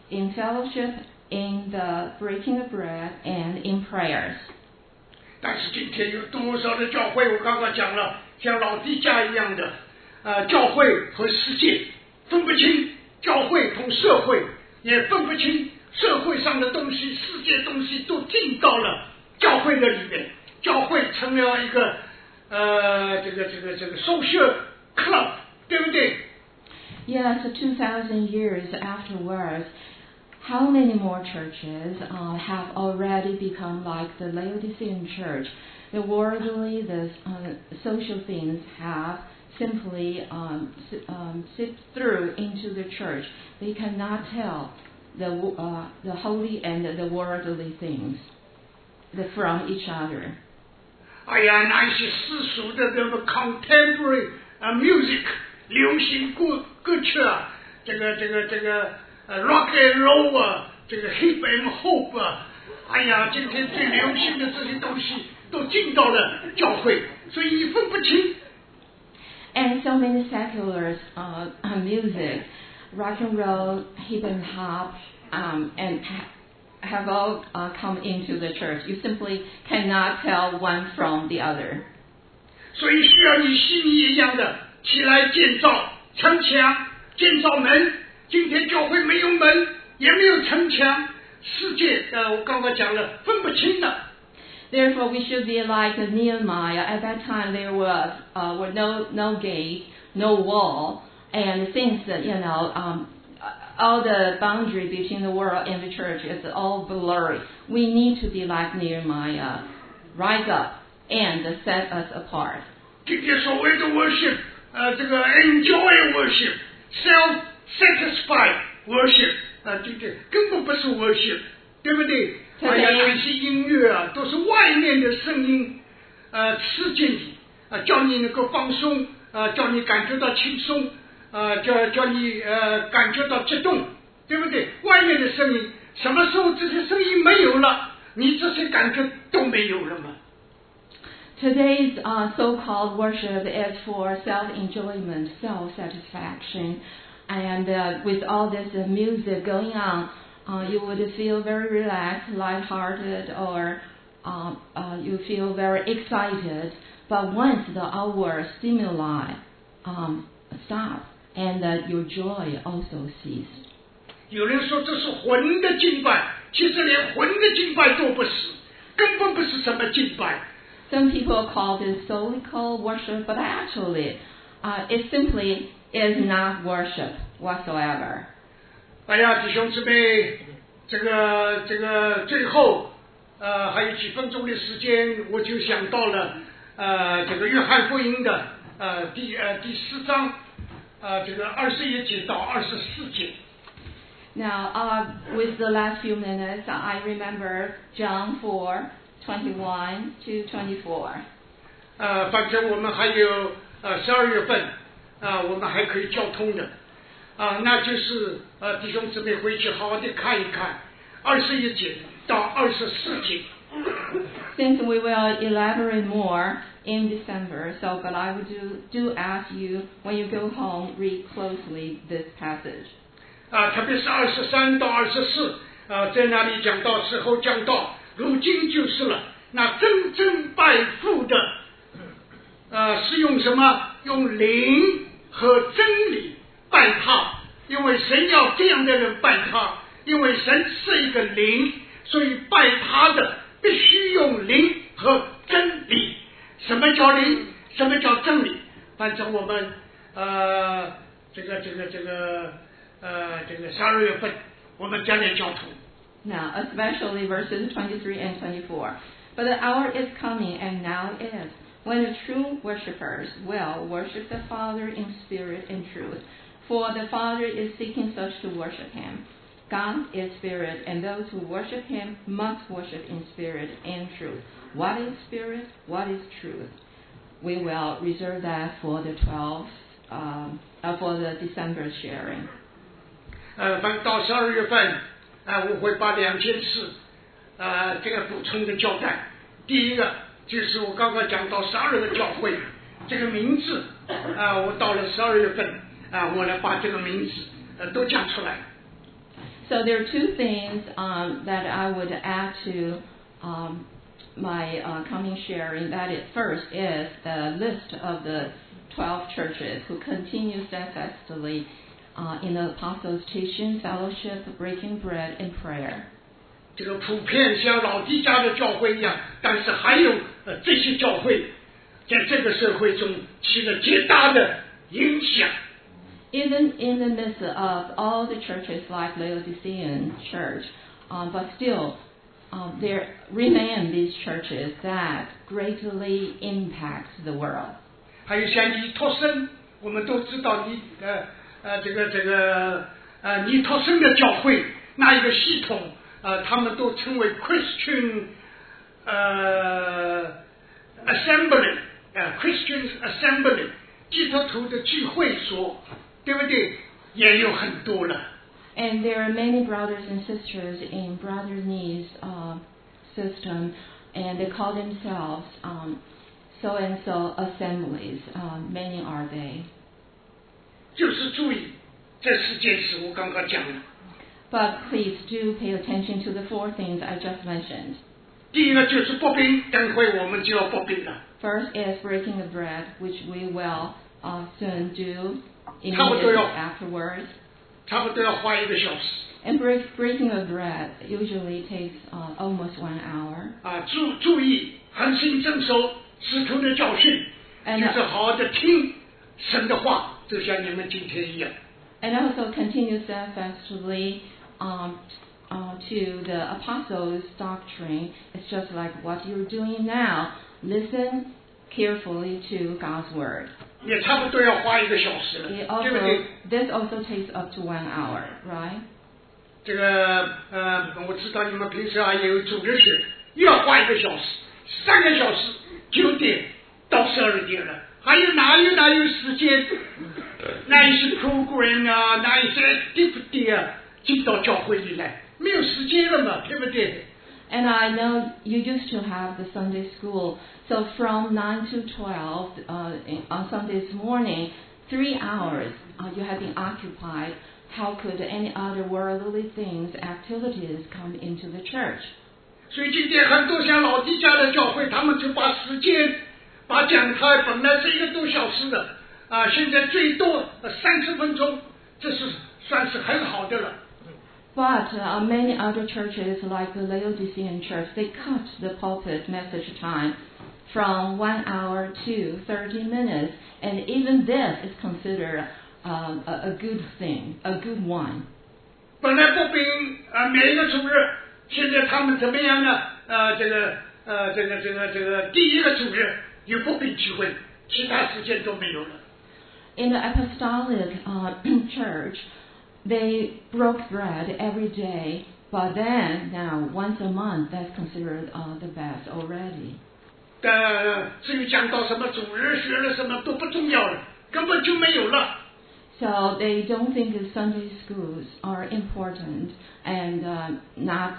in fellowship, in the breaking of bread, and in prayers. 但是今天有多少的教会，我刚刚讲了，像老底嘉一样的，教会和世界分不清，教会同社会也分不清，社会上的东西、世界东西都进到了教会的里面，教会成了一个这个 social club， 对不对？ Yes, 2,000 years afterwards, how many more churches have already become like the Laodicean church? The worldly, the social things have simply seeped through into the church. They cannot tell the holy and the worldly things from each other. 哎呀，那些世俗的这个 contemporary music 流行歌曲啊，这个rock and roll 啊，这个 hip and hop 啊，哎呀，今天最流行的这些东西都进到了教会，所以你分不清。 And so many secular music, rock and roll, hip and hop, and have all come into the church. You simply cannot tell one from the other. 所以需要你悉尼一样的起来建造城墙、建造门。今天教会没有门，也没有城墙，世界我刚刚讲了，分不清的。 Therefore, we should be like Nehemiah. At that time, there were no gate, no wall, and since all the boundary between the world and the church is all blurry, we need to be like Nehemiah, rise up and set us apart. 今天所谓的 worship， 这个 enjoy worship、self-satisfied worship， 这个根本不是 worship， 对不对？哎呀，那些音乐啊，都是外面的声音，刺激你，叫你能够放松，叫你感觉到轻松，叫你感觉到激动，对不对？外面的声音，什么时候这些声音没有了，你这些感觉都没有了吗？ Today's so-called worship is for self-enjoyment, self-satisfaction, and with all this music going on, you would feel very relaxed, light-hearted, or you feel very excited. But once the outward stimuli stop, and your joy also cease. 有人说这是魂的敬拜，其实连魂的敬拜都不是，根本不是什么敬拜。 Some people call this soulical worship, but actually, it simply is not worship whatsoever. 哎呀，弟兄姊妹，这个最后还有几分钟的时间，我就想到了这个约翰福音的第4章这个21节到24节。 Now, with the last few minutes, I remember John 4:21 to 24. 反正我们还有12月份我们还可以交通的那就是弟兄姊妹回去好好的看一看21节到24节。 Since we will elaborate more in December, but I would do ask you when you go home, read closely this passage. 特别是23到24在那里讲到时候讲到如今就是了，那真正拜父的是用什么？用灵和真理拜他，因为神要这样的人拜他，因为神是一个灵，所以拜他的必须用灵和真理。什么叫灵？什么叫真理？反正我们这个12月份我们将来交通。 Now, especially verses 23 and 24. But the hour is coming, and now is, when the true worshippers will worship the Father in spirit and truth. For the Father is seeking such to worship him. God is spirit, and those who worship him must worship in spirit and truth. What is spirit? What is truth? We will reserve that for the for the December sharing. 到12月份我会把2件事这个补充的交代。第一个就是我刚刚讲到12个教会这个名字我到了12月份我来把这个名字都讲出来。 So there are two things that I would add to my coming sharing. That is, first is the list of the 12 churches who continue steadfastly in the apostles' teaching, fellowship, breaking bread, and prayer. 这个普遍像老底嘉的教会一样，但是还有这些教会在这个社会中起了极大的影响。 Even in the midst of all the churches like Laodicean Church, but still there remain these churches that greatly impact the world. 还有像尼托生，我们都知道尼托生的教会那一个系统，他们都称为 Christian Assembly，Christian Assembly， 基督徒的聚会所，对不对？也有很多了。 And there are many brothers and sisters in Brother Nee's system, and they call themselves so and so assemblies. Many are they. 就是注意这4件事，我刚刚讲了。 But please do pay attention to the 4 things I just mentioned. 第一个就是薄饼，等会我们就要薄饼了。 First is breaking the bread, which we will soon do immediately afterwards. 差不多要花1个小时。 And breaking the bread usually takes almost 1 hour. 注意，恒心遵守使徒的教训，就是好好的听神的话，就像你们今天一样。 And also continue steadfastly to the apostles' doctrine. It's just like what you're doing now. Listen carefully to God's word. 也差不多要花1个小时了，对不对 ？This also takes up to 1 hour, right? 这个我知道你们平时也有主日学，又要花1个小时，3个小时，9点到12点了，还有哪有时间？那一些 program 啊，那一些 activity 啊，进到教会里来，没有时间了嘛，对不对？ And I know you used to have the Sunday school. So from 9 to 12 on Sundays morning, 3 hours you have been occupied. How could any other worldly things, activities come into the church? 所以今天很多像老底嘉的教会，他们就把时间，把讲台本来是1个多小时的，现在最多30分钟，这是算是很好的了。 But many other churches, like the Laodicean Church, they cut the pulpit message time from 1 hour to 30 minutes, and even this is considered a good thing, a good one. 本来薄饼每一个主日，现在他们怎么样呢？这个第1个主日有薄饼聚会，其他时间都没有了。 In the apostolic church, they broke bread every day, but then now once a month, that's considered the best already. 至于讲到什么主日学了什么都不重要了，根本就没有了。 So they don't think that Sunday schools are important and not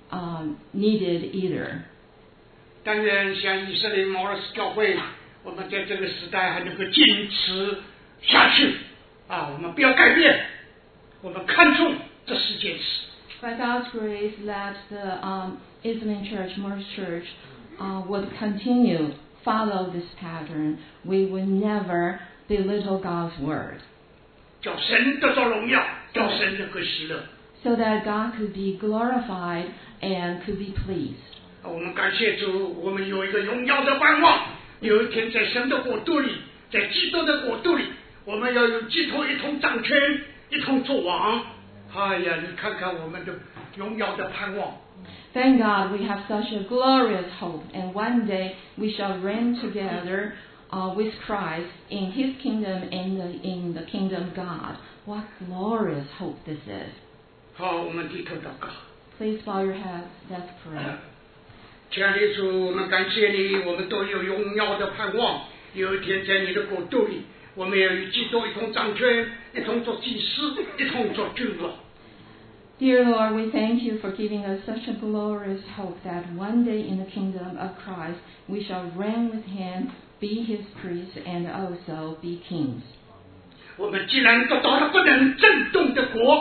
needed either. 但愿像以色列摩尔斯教会，我们在这个时代还能够坚持下去我们不要改变，我们看重这4件事。 By God's grace, let the Islam Church, Morris Church, would continue follow this pattern. We will never belittle God's word. 叫神得到荣耀，叫神能够喜乐。 So that God could be glorified and could be pleased. 我们感谢主，我们有一个荣耀的盼望。有一天在神的国度里，在基督的国度里，我们要有基督一同掌权，一同作王。哎呀，你看看我们的荣耀的盼望。 Thank God we have such a glorious hope, and one day we shall reign together with Christ in His kingdom and in the kingdom of God. What glorious hope this is. 好，我们低头祷告。 Please bow your heads. Let's pray. 亲爱的主，我们感谢你，我们都有荣耀的盼望。有一天在你的国度里，我们要与基督一同掌权，一同做祭司，一同做君王。 Dear Lord, we thank you for giving us such a glorious hope that one day in the kingdom of Christ we shall reign with Him, be His priests, and also be kings. 我们既然得到了不能震动的国，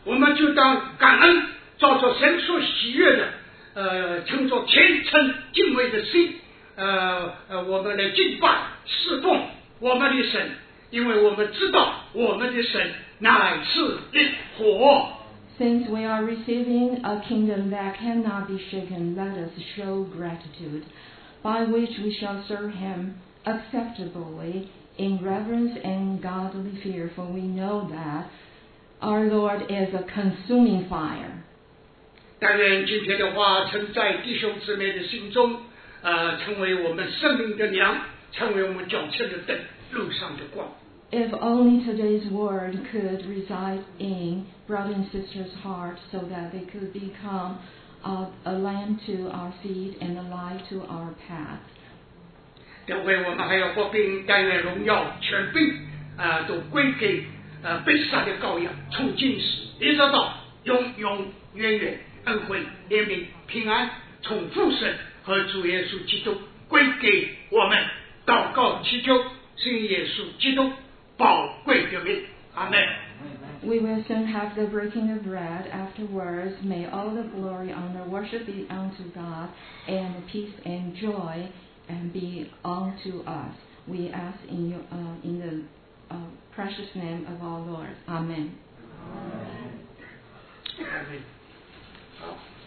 我们就当感恩，照着神所喜悦的，称作虔诚敬畏的心，我们来敬拜侍奉我们的神，因为我们知道我们的神乃是烈火。 Since we are receiving a kingdom that cannot be shaken, let us show gratitude, by which we shall serve him acceptably in reverence and godly fear, for we know that our Lord is a consuming fire. 但愿今天的话曾在弟兄姊妹的心中，成为我们生命的粮，成为我们脚前的灯，路上的光。 If only today's word could reside in brothers and sisters' hearts so that they could become a lamp to our feet and a light to our path. 因为我们还要活并但愿荣耀权柄都归给被杀的羔羊，从今时一直到永永远远，恩惠怜悯平安从父神和主耶稣基督归给我们。祷告祈求信耶稣基督宝贵的名，阿门。 We will soon have the breaking of bread. Afterwards, may all the glory, honor, worship be unto God, and peace and joy and be unto us. We ask in the precious name of our Lord. Amen. Amen. 好。